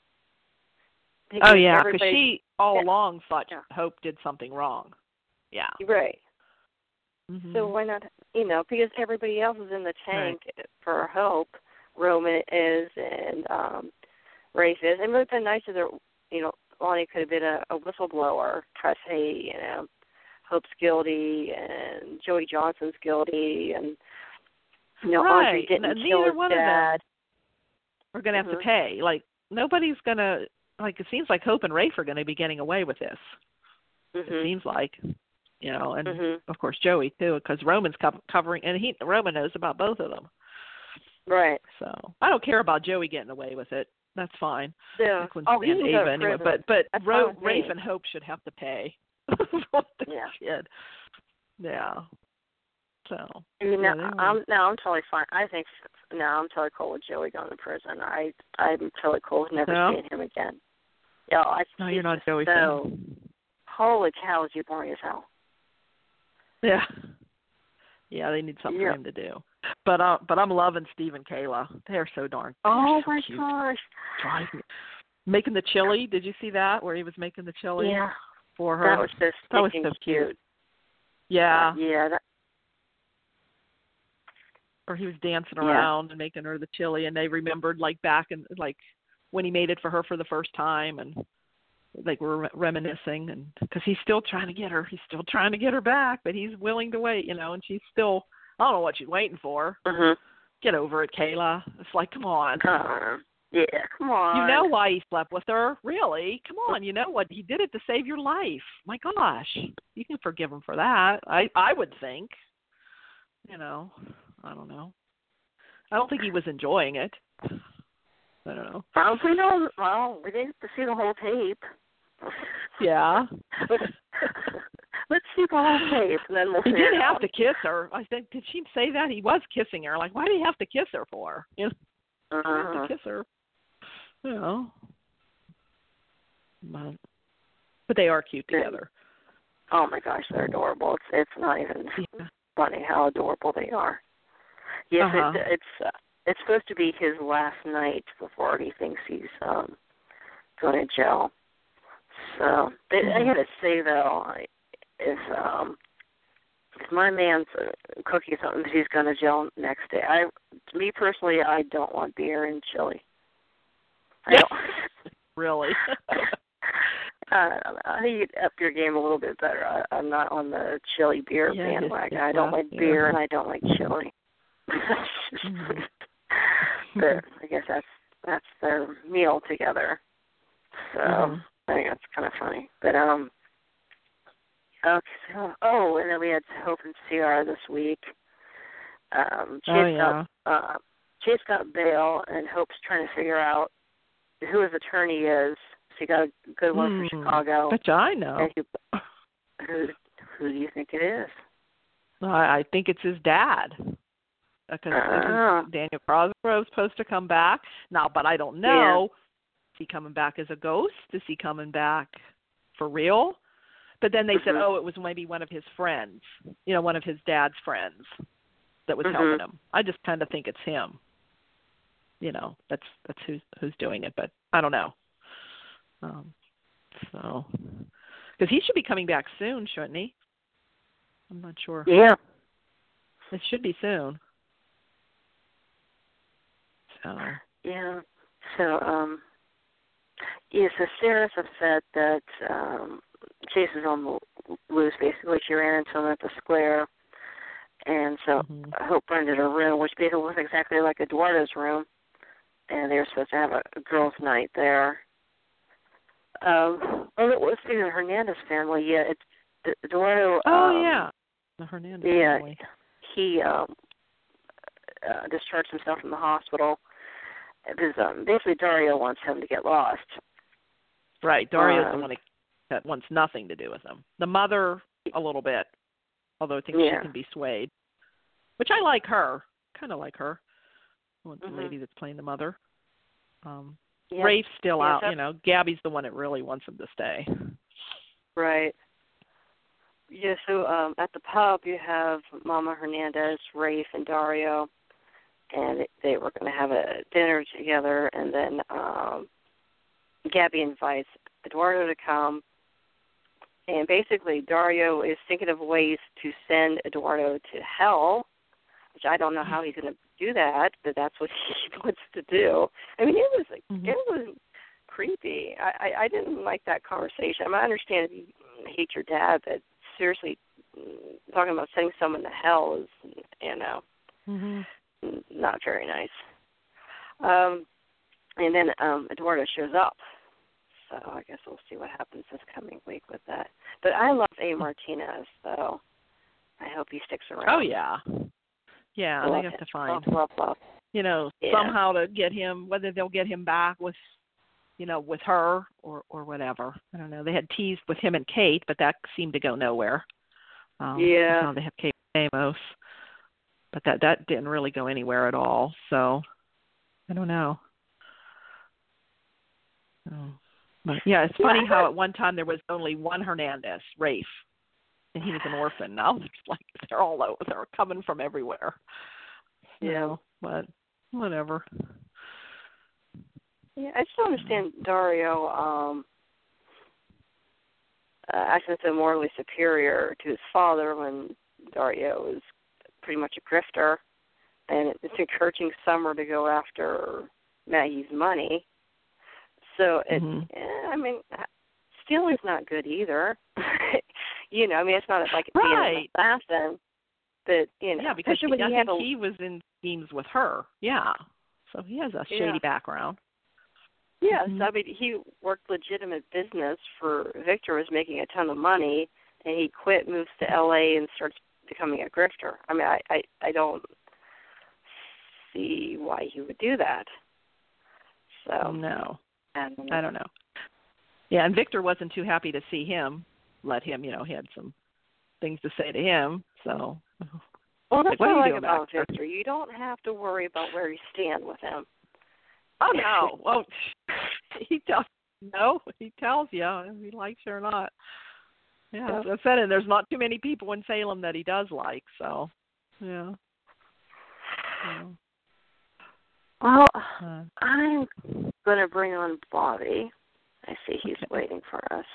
Because oh yeah, because she all yeah. along thought yeah. Hope did something wrong. Yeah. Right. Mm-hmm. So why not? You know, because everybody else is in the tank right. for Hope. Roman is, and um, Rafe is. It would have been nice if there, you know, Lonnie could have been a, a whistleblower. Trust, hey, you know, Hope's guilty, and Joey Johnson's guilty, and you know, right. Audrey didn't and kill neither his one dad. Of them we're going to have mm-hmm. to pay. Like nobody's going to. Like it seems like Hope and Rafe are going to be getting away with this. Mm-hmm. It seems like, you know, and mm-hmm. of course Joey too, because Roman's co- covering, and he Roman knows about both of them. Right. So I don't care about Joey getting away with it. That's fine. Yeah. I Oh, he stand Ava anyway, but but Ro- Rafe and Hope should have to pay. yeah. Kid. Yeah. So. I mean, yeah, now, I'm now I'm totally fine. I think now I'm totally cool with Joey going to prison. I I'm totally cool with never yeah. seeing him again. Oh, I, No, you're not just Joey so, fan. holy cow, is you boring as hell. Yeah. Yeah, they need something yeah. for him to do. But uh, but I'm loving Steve and Kayla. They're so darn. They're Oh so my cute. gosh. Drive me. Making the chili. Did you see that? Where he was making the chili Yeah. for her. That was just that was so cute. cute. Yeah. Uh, yeah. That, or he was dancing yeah. around and making her the chili, and they remembered like back in like when he made it for her for the first time, and like we're reminiscing, and because he's still trying to get her, he's still trying to get her back, but he's willing to wait, you know, and she's still, I don't know what she's waiting for. Mhm. Get over it, Kayla. It's like, come on. Uh, yeah, come on. You know why he slept with her, really? Come on, you know what? He did it to save your life. My gosh, you can forgive him for that. I I would think. You know, I don't know. I don't think he was enjoying it. I don't know. Well, we know. Well, we didn't get to see the whole tape. Yeah. Let's see the whole tape, and then we'll. He did have out. to kiss her. I think. Did she say that he was kissing her? Like, why did he have to kiss her for? You know, Uh-huh. he have to kiss her. You know. But, but they are cute together. Oh my gosh, they're adorable. It's it's not even Yeah. funny how adorable they are. Yes, Uh-huh. it, it's uh, it's supposed to be his last night before he thinks he's um going to jail. So they, Mm-hmm. I got to say though, I, if um if my man's uh, cooking something, he's going to jail next day. I, to me personally, I don't want beer and chili. I Yes. don't. Really. Uh, I need to up your game a little bit better. I, I'm not on the chili beer Yeah, bandwagon. it's I don't rough, like yeah. beer and I don't like chili. Mm-hmm. But I guess that's that's their meal together. So Mm-hmm. I think that's kind of funny. But um, okay. So, oh, and then we had Hope and Ciara this week. Um, Chase Oh, yeah. got uh, Chase got bail, and Hope's trying to figure out who his attorney is. So he got a good one Mm, from Chicago. Bet you I know. And who, who, who do you think it is? I, I think it's his dad. Because Ah. Daniel Cosgrove's supposed to come back now, but I don't know. Is he coming back as a ghost? Is he coming back for real? But then they said, Mhm. oh, it was maybe one of his friends, you know, one of his dad's friends that was Mhm. helping him. I just kind of think it's him. You know, that's that's who's who's doing it, but I don't know. Um, so, because he should be coming back soon, shouldn't he? I'm not sure. Yeah. It should be soon. So. Yeah. So, um, yeah, so Sarah's upset that um, Chase is on the loose, basically. She ran into him at the square. And so Mm-hmm. Hope rented a room, which basically was exactly like Eduardo's room. And they were supposed to have a, a girls' night there. Um, well, it was the Hernandez family. Yeah, it's Eduardo. Oh, um, yeah. The Hernandez Yeah, family. he um, uh, discharged himself from the hospital. Because um, basically Dario wants him to get lost. Right. Daria's um, the one that wants nothing to do with him. The mother, a little bit, although I think Yeah. she can be swayed. Which I like her. Kind of like her. The Mhm. lady that's playing the mother. Um, Yeah. Rafe's still Yeah, out, that- you know. Gabby's the one that really wants him to stay. Right. Yeah, so um, at the pub you have Mama Hernandez, Rafe, and Dario, and they were going to have a dinner together, and then um, Gabby invites Eduardo to come, and basically Dario is thinking of ways to send Eduardo to hell, which I don't know how he's going to do that, but that's what he wants to do. I mean, it was like, Mhm. it was creepy. I, I, I didn't like that conversation. I, mean, I understand if you hate your dad, but seriously, talking about sending someone to hell is, you know, Mhm. not very nice. Um, and then um, Eduardo shows up. So I guess we'll see what happens this coming week with that. But I love A. Martinez, so I hope he sticks around. Oh, yeah. Yeah, Love they have him. to find, Love, love, love. you know, Yeah. somehow to get him, whether they'll get him back with, you know, with her or, or whatever. I don't know. They had teased with him and Kate, but that seemed to go nowhere. Um, Yeah. Now they have Kate Amos. But that, that didn't really go anywhere at all. So, I don't know. Oh. But yeah, it's funny how at one time there was only one Hernandez, Rafe, and he was an orphan. Now it's like they're all over. They're coming from everywhere. Yeah, you know, but whatever. Yeah, I just don't understand Dario. Um, uh, acting so morally superior to his father when Dario is pretty much a grifter, and it's encouraging Summer to go after Maggie's money. So, it, mm-hmm. eh, I mean, stealing's not good either. you know, I mean, it's not like it's right. being an assassin, but, you know. Yeah, because when I you think have a, he was in schemes with her. Yeah. So he has a shady yeah. background. Yes, mm-hmm. I mean, he worked legitimate business for Victor, was making a ton of money, and he quit, moves to L A, and starts becoming a grifter. I mean, I, I, I don't see why he would do that. So No. I don't know. I don't know. Yeah, and Victor wasn't too happy to see him. Let him, you know, he had some things to say to him. So, well, that's like, what, what I are like you doing about back Victor. You don't have to worry about where you stand with him. Oh no! Well, he tells no. He tells you if he likes you or not. Yeah, as I said, and there's not too many people in Salem that he does like. So, yeah. yeah. Well, uh, I'm going to bring on Bobby. I see he's okay. waiting for us.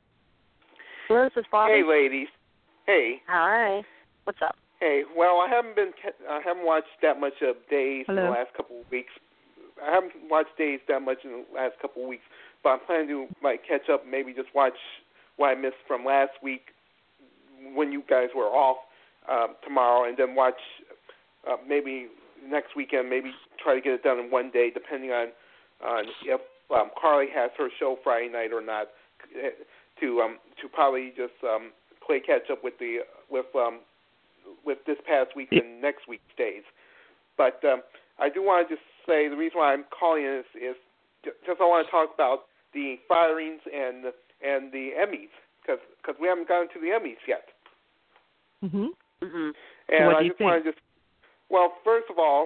Hello, this is Bobby. Hey, ladies. Hey. Hi. What's up? Hey. Well, I haven't been. I haven't watched that much of Days Hello. in the last couple of weeks. I haven't watched Days that much in the last couple of weeks, but I'm planning to like catch up. Maybe just watch what I missed from last week when you guys were off um, tomorrow, and then watch uh, maybe next weekend. Maybe try to get it done in one day, depending on on if um, Carly has her show Friday night or not. To um to probably just um play catch up with the with um with this past week and next week's days. But um, I do want to just say the reason why I'm calling is is just I want to talk about the firings and and the Emmys because because we haven't gotten to the Emmys yet. Mhm. Mhm. And what I do you just think? want to just well, first of all,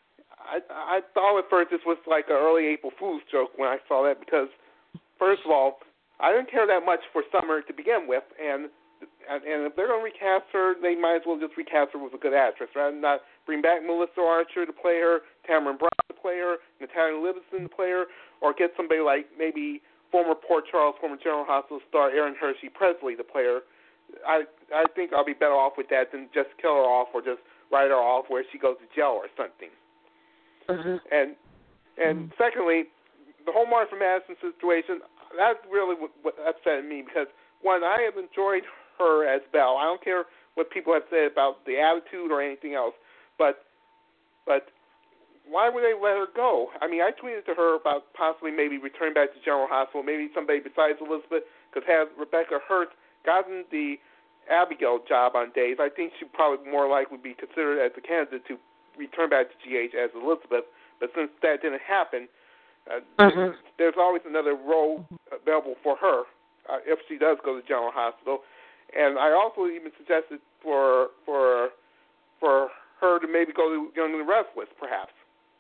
I I thought at first this was like an early April Fool's joke when I saw that because first of all, I didn't care that much for Summer to begin with, and and, and if they're going to recast her, they might as well just recast her with a good actress, rather than not bring back Melissa Archer to play her, Tamron Brown to play her, Natalia Livingston to play her, or get somebody like maybe former Port Charles, former General Hospital star Erin Hershey Presley to play her. I I think I'll be better off with that than just kill her off or just write her off where she goes to jail or something. Mhm. And and mm-hmm. secondly, the whole Martha Madison situation. That's really what, what upset me because, one, I have enjoyed her as Belle. I don't care what people have said about the attitude or anything else, but but why would they let her go? I mean, I tweeted to her about possibly maybe returning back to General Hospital, maybe somebody besides Elizabeth, because had Rebecca Hurt gotten the Abigail job on Days, I think she probably more likely be considered as a candidate to return back to G H as Elizabeth, but since that didn't happen, Uh, Mhm. there's always another role available for her uh, if she does go to General Hospital, and I also even suggested for for for her to maybe go to Young and the Restless, perhaps,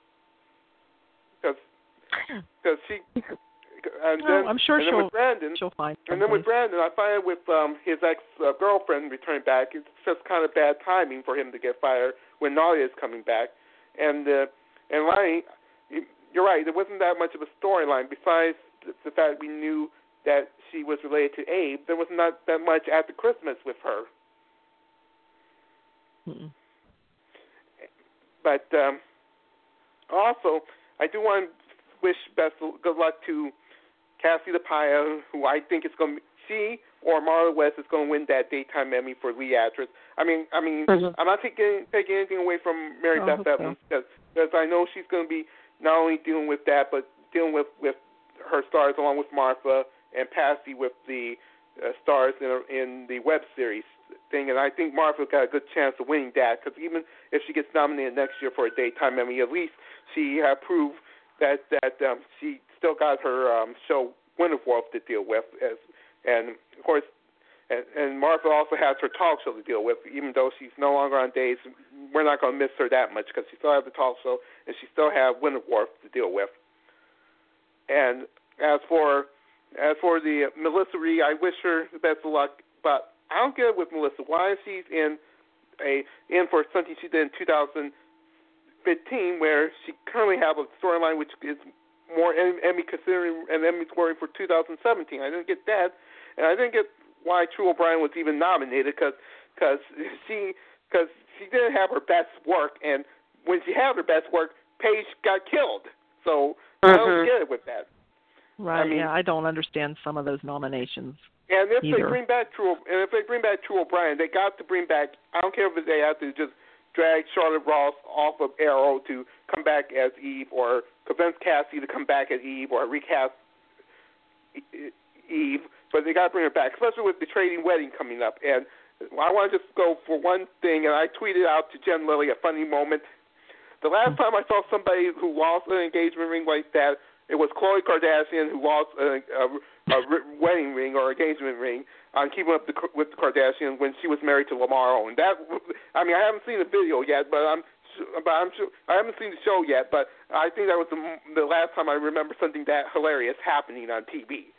because because she and then oh, I'm sure and then she'll with Brandon she'll find and then with someplace. Brandon, I find with um, his ex uh, girlfriend returning back, it's just kind of bad timing for him to get fired when Nadia is coming back, and uh, and Lonnie. You're right. There wasn't that much of a storyline. Besides the fact we knew that she was related to Abe, there was not that much after Christmas with her. Mm-mm. But um, also, I do want to wish best of good luck to Cassie DePaia, who I think is going to be, she or Marla West is going to win that daytime Emmy for lead actress. I mean, I mean, Mhm. I'm not taking taking anything away from Mary Oh, Beth so. Evans because because I know she's going to be not only dealing with that, but dealing with, with her stars along with Martha and Patsy with the uh, stars in, in the web series thing. And I think Martha got a good chance of winning that because even if she gets nominated next year for a daytime Emmy, at least she uh, proved that that um, she still got her um, show Winterwolf to deal with. As, and, of course, and, and Martha also has her talk show to deal with, even though she's no longer on Days. We're not going to miss her that much because she still has the talk show and she still has Winterwolf to deal with. And as for as for the uh, Melissa Rhee, I wish her the best of luck, but I don't get it with Melissa. Why she's in a in for something she did in two thousand fifteen, where she currently have a storyline which is more Emmy considering and Emmy scoring for two thousand seventeen. I didn't get that, and I didn't get why True O'Brien was even nominated because because she because she didn't have her best work, and when she had her best work, Paige got killed. So mm-hmm. I don't get it with that. Right. I mean, yeah, I don't understand some of those nominations. And if either. they bring back True, and if they bring back True O'Brien, they got to bring back. I don't care if they have to just drag Charlotte Ross off of Arrow to come back as Eve, or convince Cassie to come back as Eve, or recast Eve. But they got to bring her back, especially with the Trading Wedding coming up. And I want to just go for one thing, and I tweeted out to Jen Lilly a funny moment. The last time I saw somebody who lost an engagement ring like that, it was Khloe Kardashian who lost a, a, a wedding ring or engagement ring on Keeping Up the, with the Kardashians when she was married to Lamar Odom. That, I mean, I haven't seen the video yet, but I'm, but I'm sure I haven't seen the show yet. But I think that was the, the last time I remember something that hilarious happening on T V.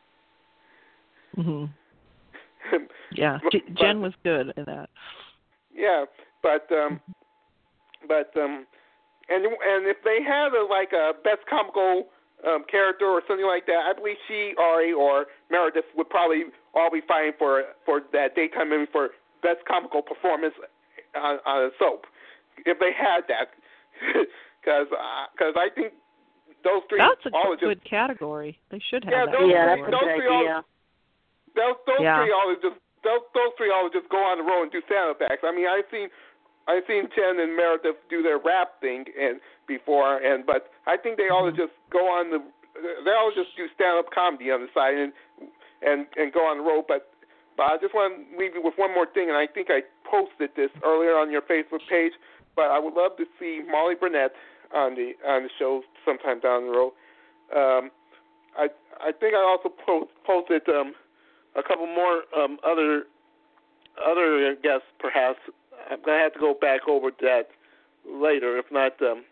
Mhm. Yeah, but, Jen was good in that. Yeah, but um, but um, and and if they had a, like a best comical um, character or something like that, I believe she, Ari, or Meredith would probably all be fighting for for that daytime Emmy for best comical performance on, on a soap if they had that, because because uh, I think those three that's a all good just, category. They should have yeah, that. Those, yeah, three, that's a those good three all, idea. Those, those yeah. three all just those, those three all just go on the road and do stand-up acts. I mean, I've seen I've seen Jen and Meredith do their rap thing and before, and but I think they all just go on the they all just do stand-up comedy on the side and and and go on the road. But but I just want to leave you with one more thing, and I think I posted this earlier on your Facebook page. But I would love to see Molly Burnett on the on the show sometime down the road. Um, I I think I also post, posted um, a couple more um, other other guests. Perhaps I'm gonna have to go back over to that later. If not, um,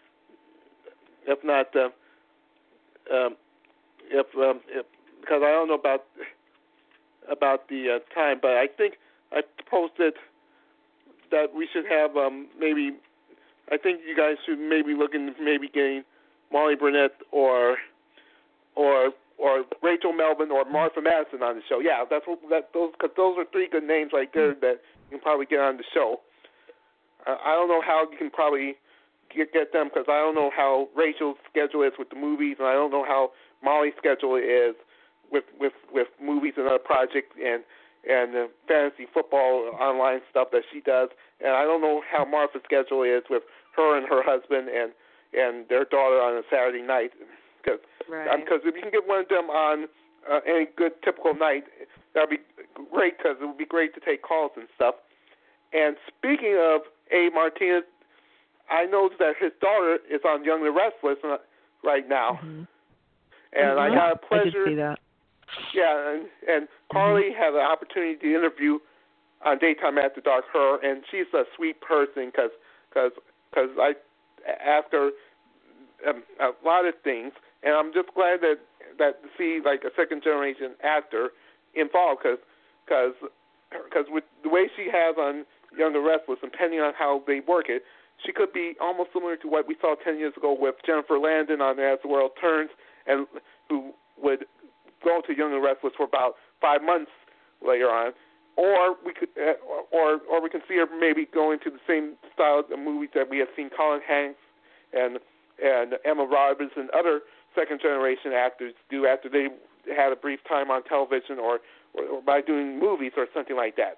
if not, uh, um, if, um, if because I don't know about about the uh, time, but I think I posted that we should have um, maybe. I think you guys should maybe look into maybe getting Molly Burnett or or or Rachel Melvin or Martha Madison on the show. Yeah, that's what that those because those are three good names right there that you can probably get on the show. Uh, I don't know how you can probably get, get them because I don't know how Rachel's schedule is with the movies, and I don't know how Molly's schedule is with with, with movies and other projects and and the fantasy football online stuff that she does. And I don't know how Martha's schedule is with her and her husband and, and their daughter on a Saturday night. Because right. um, if you can get one of them on uh, any good typical night, that would be great because it would be great to take calls and stuff. And speaking of A. Martinez, I noticed that his daughter is on Young and Restless right now. Mm-hmm. And mm-hmm. I got a pleasure. I did see that. Yeah, and, and Carly mm-hmm. had an opportunity to interview on Daytime After Dark her, and she's a sweet person because cause, cause I asked her um, a lot of things, and I'm just glad that, that to see like a second-generation actor involved because cause, cause with the way she has on Young and Restless, and depending on how they work it, she could be almost similar to what we saw ten years ago with Jennifer Landon on As the World Turns, and who would go to Young and Restless for about five months later on, or we could, uh, or or we can see her maybe going to the same style of movies that we have seen Colin Hanks and and Emma Roberts and other second generation actors do after they had a brief time on television or, or, or by doing movies or something like that.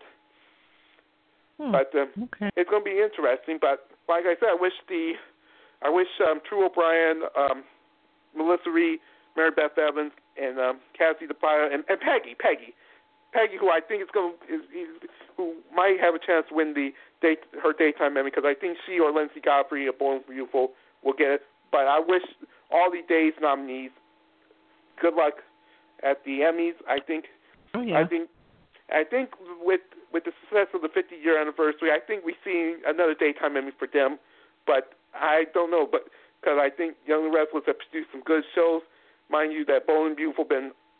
Hmm. But um, okay. It's going to be interesting. But like I said, I wish the I wish um, True O'Brien, um, Melissa Rhee, Mary Beth Evans, and um, Cassie DePaia, and, and Peggy, Peggy, Peggy, who I think is going is, is who might have a chance to win the day, her daytime Emmy because I think she or Lindsay Godfrey of Born Beautiful will get it. But I wish all the Days nominees good luck at the Emmys. I think. Oh yeah. I think. I think with with the success of the fifty year anniversary, I think we see another daytime Emmy for them. But I don't know, but because I think Young and Restless have produced some good shows. Mind you, that Bold and Beautiful been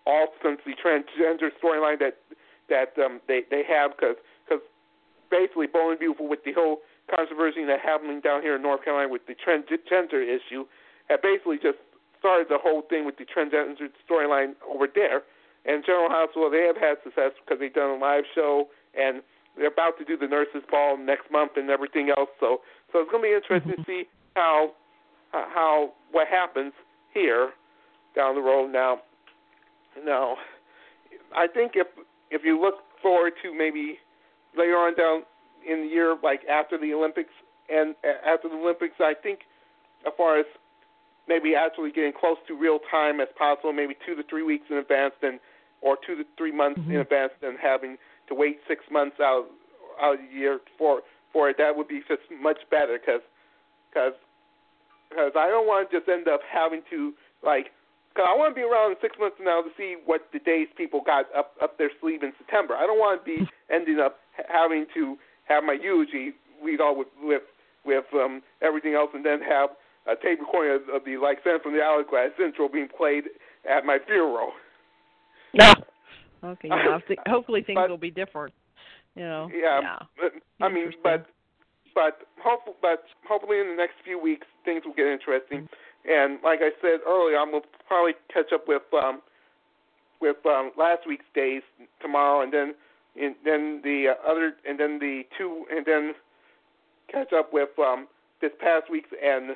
all since the transgender storyline that that um, they they have, because because basically Bold and Beautiful, with the whole controversy that happening down here in North Carolina with the transgender issue, had basically just started the whole thing with the transgender storyline over there. And General Hospital, they have had success because they've done a live show, and they're about to do the Nurses Ball next month and everything else. So, so it's going to be interesting to see how how what happens here down the road. Now, now, I think if if you look forward to maybe later on down in the year, like after the Olympics, and after the Olympics, I think as far as maybe actually getting close to real time as possible, maybe two to three weeks in advance, then or two to three months mm-hmm. in advance, than having to wait six months out out of the year for for it. That would be just much better, because because because I don't want to just end up having to like. Because I want to be around in six months from now to see what the days people got up up their sleeve in September. I don't want to be ending up having to have my eulogy read all with with with um, everything else, and then have a tape recording of, of the like Send from the Hourglass intro being played at my funeral. Yeah. Okay. Yeah. Th- hopefully things but, will be different. You know. Yeah. yeah. But, I mean, but but hope, but hopefully in the next few weeks things will get interesting. And like I said earlier, I'm gonna probably catch up with um, with um, last week's days tomorrow, and then and then the uh, other, and then the two, and then catch up with um, this past week's and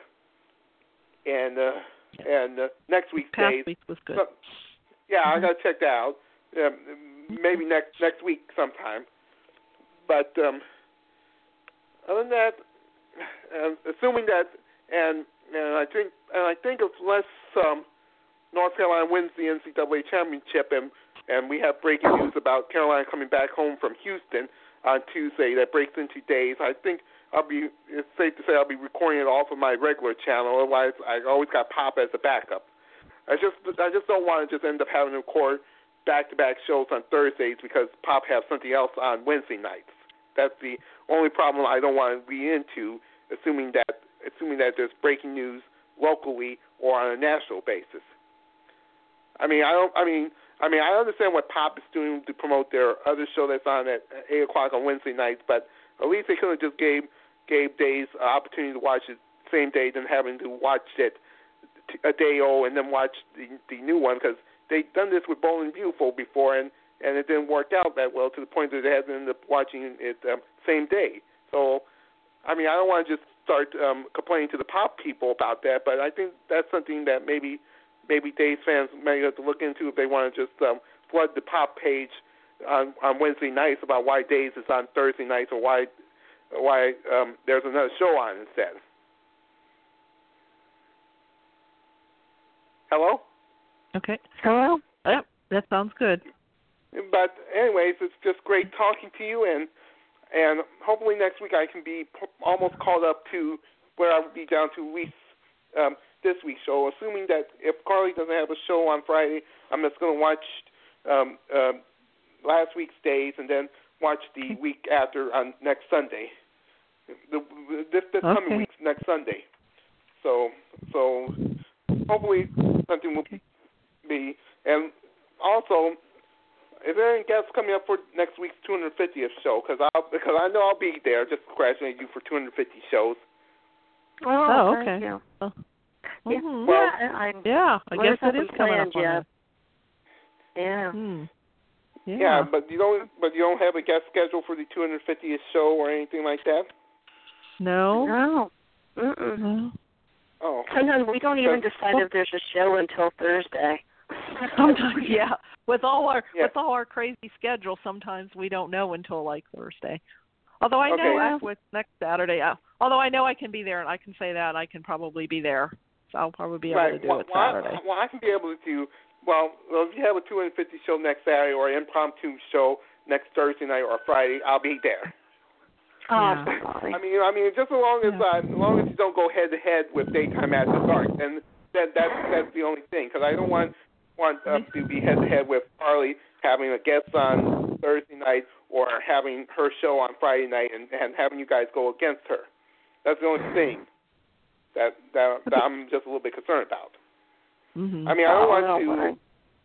and uh, yeah. and uh, next week's past days. Week was good. So, yeah, mm-hmm. I gotta check that out. Um, maybe next next week sometime. But um, other than that, uh, assuming that, and and I think and I think unless um, North Carolina wins the N C double A championship, and and we have breaking news about Carolina coming back home from Houston on Tuesday that breaks into days, I think I'll be. It's safe to say I'll be recording it off of my regular channel. Otherwise, I always got Pop as a backup. I just I just don't want to just end up having to record back-to-back shows on Thursdays because Pop has something else on Wednesday nights. That's the only problem I don't want to be into, assuming that assuming that there's breaking news locally or on a national basis. I mean, I don't. I mean, I mean, I understand what Pop is doing to promote their other show that's on at eight o'clock on Wednesday nights, but at least they could have just gave gave Days an opportunity to watch it same day than having to watch it a day old and then watch the the new one, because they've done this with Bold and Beautiful before, and, and it didn't work out that well to the point that they had to end up watching it um, same day. So, I mean, I don't want to just start um, complaining to the Pop people about that, but I think that's something that maybe maybe Days fans may have to look into if they want to just um, flood the Pop page on, on Wednesday nights about why Days is on Thursday nights, or why why um, there's another show on instead. Hello? Okay. Hello? Yep, that sounds good. But anyways, it's just great talking to you, and and hopefully next week I can be p- almost caught up to where I would be down to at least um, this week's show, assuming that if Carly doesn't have a show on Friday, I'm just going to watch um, um, last week's Days and then watch the week after on next Sunday. The, this this okay. coming week's next Sunday. So so hopefully something will be. And also, is there any guests coming up for next week's two hundred fiftieth show? Because I because I know I'll be there, just congratulating you for two hundred fifty shows. Oh, oh okay. Thank you. Oh. Yeah, Mm-hmm. well, I, yeah, I guess it is coming planned up on yet. that. Yeah. Hmm. Yeah. Yeah, but you don't but you don't have a guest schedule for the two hundred fiftieth show or anything like that? No. No. Mm-mm. No. Oh. Sometimes we don't even decide if there's a show until Thursday. Sometimes, yeah. With all our yeah. with all our crazy schedule, sometimes we don't know until like Thursday. Although I okay. know after with next Saturday, uh, although I know I can be there, and I can say that I can probably be there, so I'll probably be able right. to do well, it well, Saturday. I, well, I can be able to. Well, well, if you have a two hundred fifty show next Saturday or an impromptu show next Thursday night or Friday, I'll be there. Oh, Yeah. sorry. I mean, I mean, just as long as Yeah. uh, as long as you don't go head to head with Daytime After Dark, then then that's that's the only thing. Because I don't want want uh, to be head to head with Harley having a guest on Thursday night or having her show on Friday night and, and having you guys go against her. That's the only thing that that, that I'm just a little bit concerned about. Mm-hmm. I mean, I don't Oh, want no, to. fine.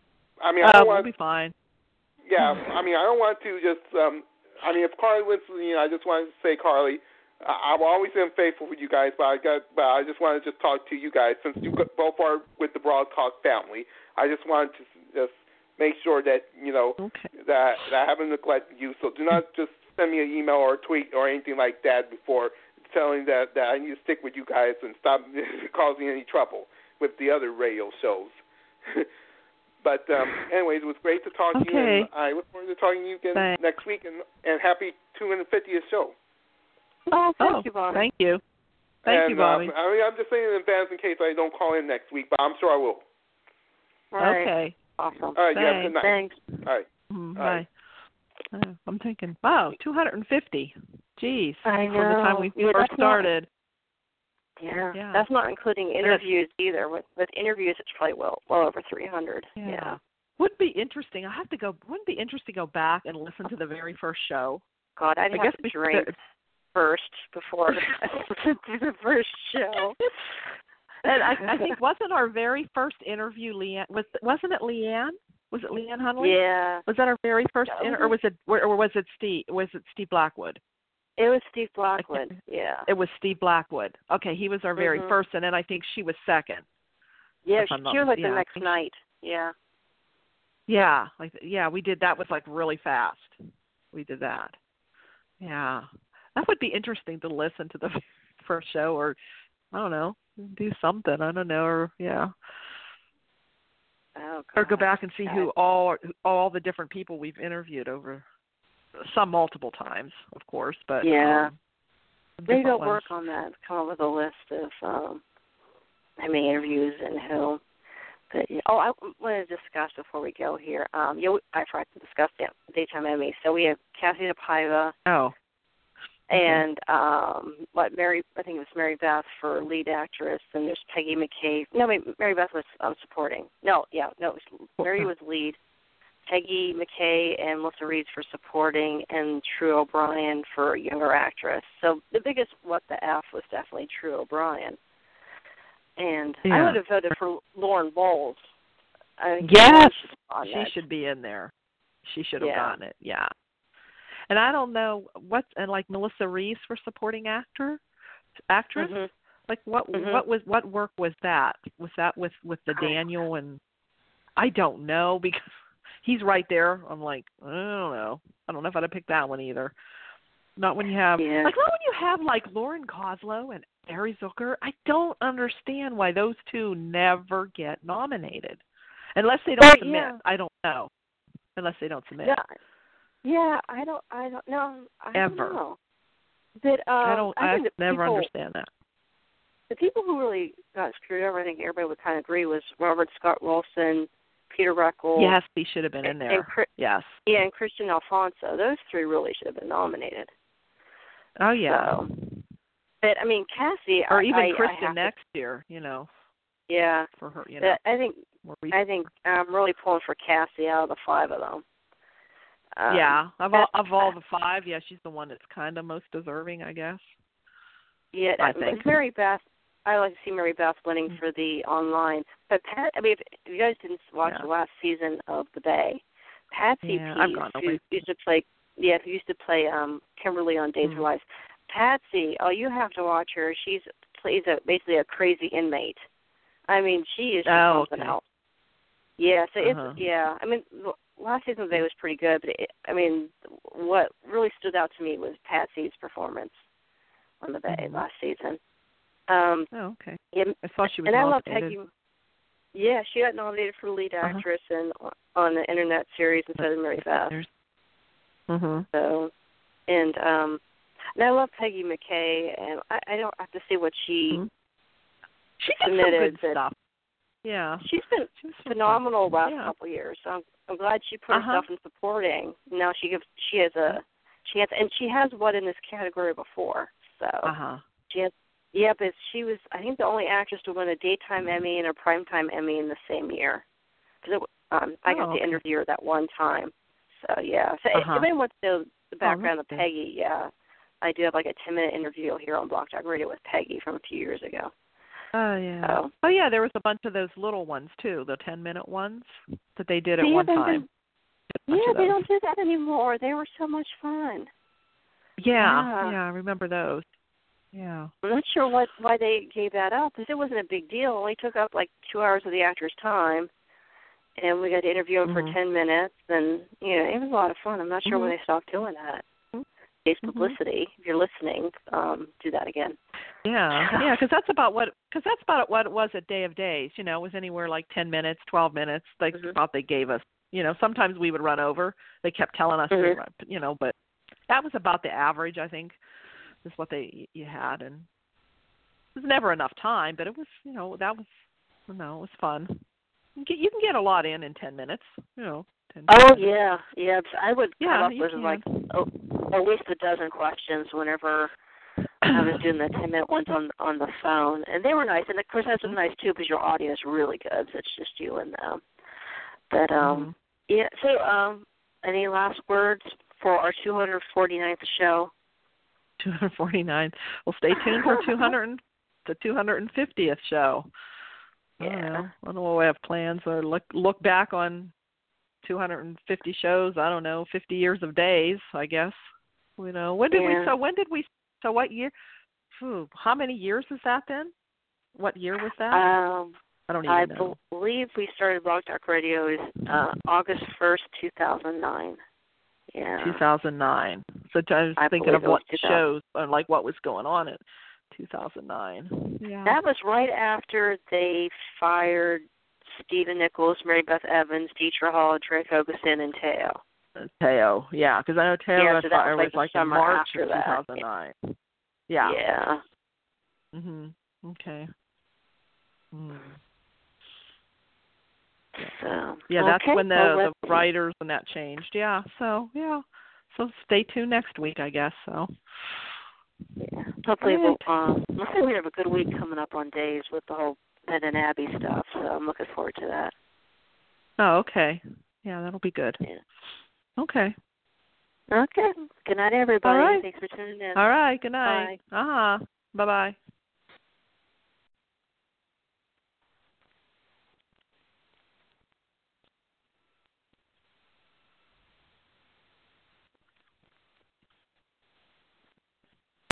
I mean, I Uh, don't we'll want. be fine. Yeah, I mean, I don't want to just. Um, I mean, if Carly listens, you know, I just wanted to say, Carly, I- I've always been faithful with you guys, but I got. But I just wanted to just talk to you guys since you both are with the Broad Talk family. I just wanted to just make sure that you know Okay. that, that I haven't neglected you. So do not just send me an email or a tweet or anything like that before telling that that I need to stick with you guys and stop causing any trouble with the other radio shows. But um, anyways, it was great to talk Okay. to you, and I look forward to talking to you again Thanks. next week. And, and happy two hundred fiftieth show. Oh, thank Oh, you, Bobby. thank you. Thank and, you, Bobby. Um, I mean, I'm just saying in advance in case I don't call in next week, but I'm sure I will. All right. Okay. Awesome. All right, you have a good night. Thanks. All right. Mm, All bye. right. Uh, I'm thinking, wow, two hundred fifty. Jeez. I know. From the time we Yeah, first that's not- started. Yeah. Yeah. That's not including interviews either. With with interviews, it's probably well well over three hundred. Yeah. Yeah. Would be interesting. I have to go. Wouldn't it be interesting to go back and listen to the very first show? God, I'd I have guess to we drink could- first before to do the first show. And I, I think wasn't our very first interview Leanne? Was wasn't it Leanne? Was it Leanne Hunley? Yeah. Was that our very first, Yeah, inter- or was it, or was it Steve? Was it Steve Blackwood? It was Steve Blackwood. Yeah. It was Steve Blackwood. Okay, he was our very Mhm. first, and then I think she was second. Yeah, if she I'm not- was like yeah, the I next think- night. Yeah. Yeah, like yeah, we did that was like really fast. We did that. Yeah, that would be interesting to listen to the first show, or I don't know, do something. I don't know, or yeah, Oh, or go God. back and see who all all the different people we've interviewed over some multiple times, of course, but Yeah. um, Maybe different I'll work ones. on that. Come up with a list of um, how many interviews and who. But yeah. Oh, I want to discuss before we go here. Um, you know, I forgot to discuss the daytime Emmy. So we have Kathy DePaiva Oh, and um, what Mary? I think it was Mary Beth for lead actress, and there's Peggy McKay. No, wait, Mary Beth was um, supporting. No, yeah, no, it was, Mary was lead. Peggy McKay and Melissa Reeves for supporting, and True O'Brien for younger actress. So the biggest what the F was definitely True O'Brien. And Yeah. I would have voted for Lauren Bowles. I think Yes, on she that. should be in there. She should have Yeah. gotten it. Yeah. And I don't know what, and like Melissa Reeves for supporting actor, actress. Mhm. Like what? Mhm. What was what work was that? Was that with with the I- Daniel and? I don't know because he's right there. I'm like I don't know. I don't know if I'd have picked that one either. Not when you have Yeah. like not when you have like Lauren Kozlow and Barry Zucker. I don't understand why those two never get nominated, unless they don't Well, submit. yeah. I don't know, unless they don't submit. Yeah, yeah. I don't. I don't know. I Ever. don't know. But um, I don't. I I, think that never people, understand that. The people who really got screwed over, I think everybody would kind of agree, was Robert Scott Wilson, Peter Reckle. Yes, he should have been in and, there. and Chris, Yes. yeah, and Christian Alfonso. Those three really should have been nominated. Oh yeah. So, but I mean, Cassie, or I, even I, I Kristen have to- next year. You know, Yeah, for her. You know, but I think more I think I'm really pulling for Cassie out of the five of them. Um, yeah, of all that's- of all the five, yeah, she's the one that's kind of most deserving, I guess. Yeah, I it's think. Mary Beth. I like to see Mary Beth winning Mm. for the online. But Pat, I mean, if, if you guys didn't watch Yeah. the last season of The Bay, Patsy Yeah, I've Pease, gone who away. used to play, yeah, who used to play um Kimberly on Days of Mm. Our Lives. Patsy, oh, you have to watch her. She's plays a basically a crazy inmate. I mean, she is just Oh, something okay. else. Yeah, so Uh-huh. it's yeah. I mean, the last season of The Bay was pretty good, but it, I mean, what really stood out to me was Patsy's performance on The Bay Mhm. last season. Um, Oh, okay. yeah, I thought she was and I love nominated. Peggy. Yeah, she got nominated for lead Uh-huh. actress and on the internet series instead of Mary Beth. Mhm. So, and um, and I love Peggy McKay, and I, I don't have to see what she Mhm. She did some submitted. good but stuff. Yeah. She's been She was phenomenal last Yeah. couple of years. So I'm, I'm glad she put Uh-huh. herself in supporting. Now she gives she has a she has and she has what in this category before. So Uh huh. she has. Yeah, but she was, I think, the only actress to win a daytime Emmy and a primetime Emmy in the same year. Because um, I got Oh, to okay. interview her that one time. So, yeah. So Uh-huh. if anyone wants to know the background of that's good. Peggy, yeah, I do have like a ten-minute interview here on Block Talk Radio with Peggy from a few years ago. Oh yeah. So, oh yeah, there was a bunch of those little ones too, the ten minute ones that they did at yeah, one they time. Yeah, they don't do that anymore. They were so much fun. Yeah, yeah, yeah, I remember those. Yeah. I'm not sure what why they gave that up, because it wasn't a big deal. It only took up like two hours of the actor's time, and we got to interview him mm-hmm. for ten minutes, and you know, it was a lot of fun. I'm not sure mm-hmm. when they stopped doing that. It's publicity. Mm-hmm. If you're listening, um, do that again. Yeah, yeah, because that's about what because that's about what it was at Day of Days. You know, it was anywhere like ten minutes, twelve minutes. They mm-hmm. thought they gave us. You know, sometimes we would run over. They kept telling us, mm-hmm. to, you know, but that was about the average. I think is what they you had, and it was never enough time. But it was, you know, that was, you know, it was fun. You can get, you can get a lot in in ten minutes. You know. ten Oh minutes. yeah, yeah. I would yeah, come up you with can. like oh, at least a dozen questions whenever I was doing the ten minute ones on on the phone, and they were nice. And of course, that's mm-hmm. nice too, because your audio is really good. So it's just you and them. But um, mm-hmm. yeah. So um, any last words for our two hundred forty-ninth show? two hundred forty-nine. Well, stay tuned for two hundred, the two hundred fiftieth show. Yeah. I don't know. I don't know what we have plans, or look look back on two hundred fifty shows. I don't know, fifty years of days, I guess. You know, when did yeah. we? So when did we? So what year? Phew, how many years is that then? What year was that? Um, I don't even I know. I believe we started Blog Talk Radio is uh, August first, two thousand nine. Yeah. two thousand nine. So I was I thinking of what shows, or like what was going on at two thousand nine. Yeah. That was right after they fired Stephen Nichols, Mary Beth Evans, Dietrich Hall, Drake Hogerson, and Teo. Teo, yeah, because I know Teo yeah, got so fired was was like, like in March of that. two thousand nine. Yeah. Yeah. Mhm. Okay. Mm. So, yeah, that's okay. when the, well, the writers and that changed. Yeah. So yeah. So stay tuned next week, I guess. So. Yeah. Hopefully we'll um hopefully we have a good week coming up on Days with the whole Ben and Abby stuff. So I'm looking forward to that. Oh, okay. Yeah, that'll be good. Yeah. Okay. Okay. Good night, everybody. All right. Thanks for tuning in. All right. Good night. Bye. Uh-huh. Bye-bye.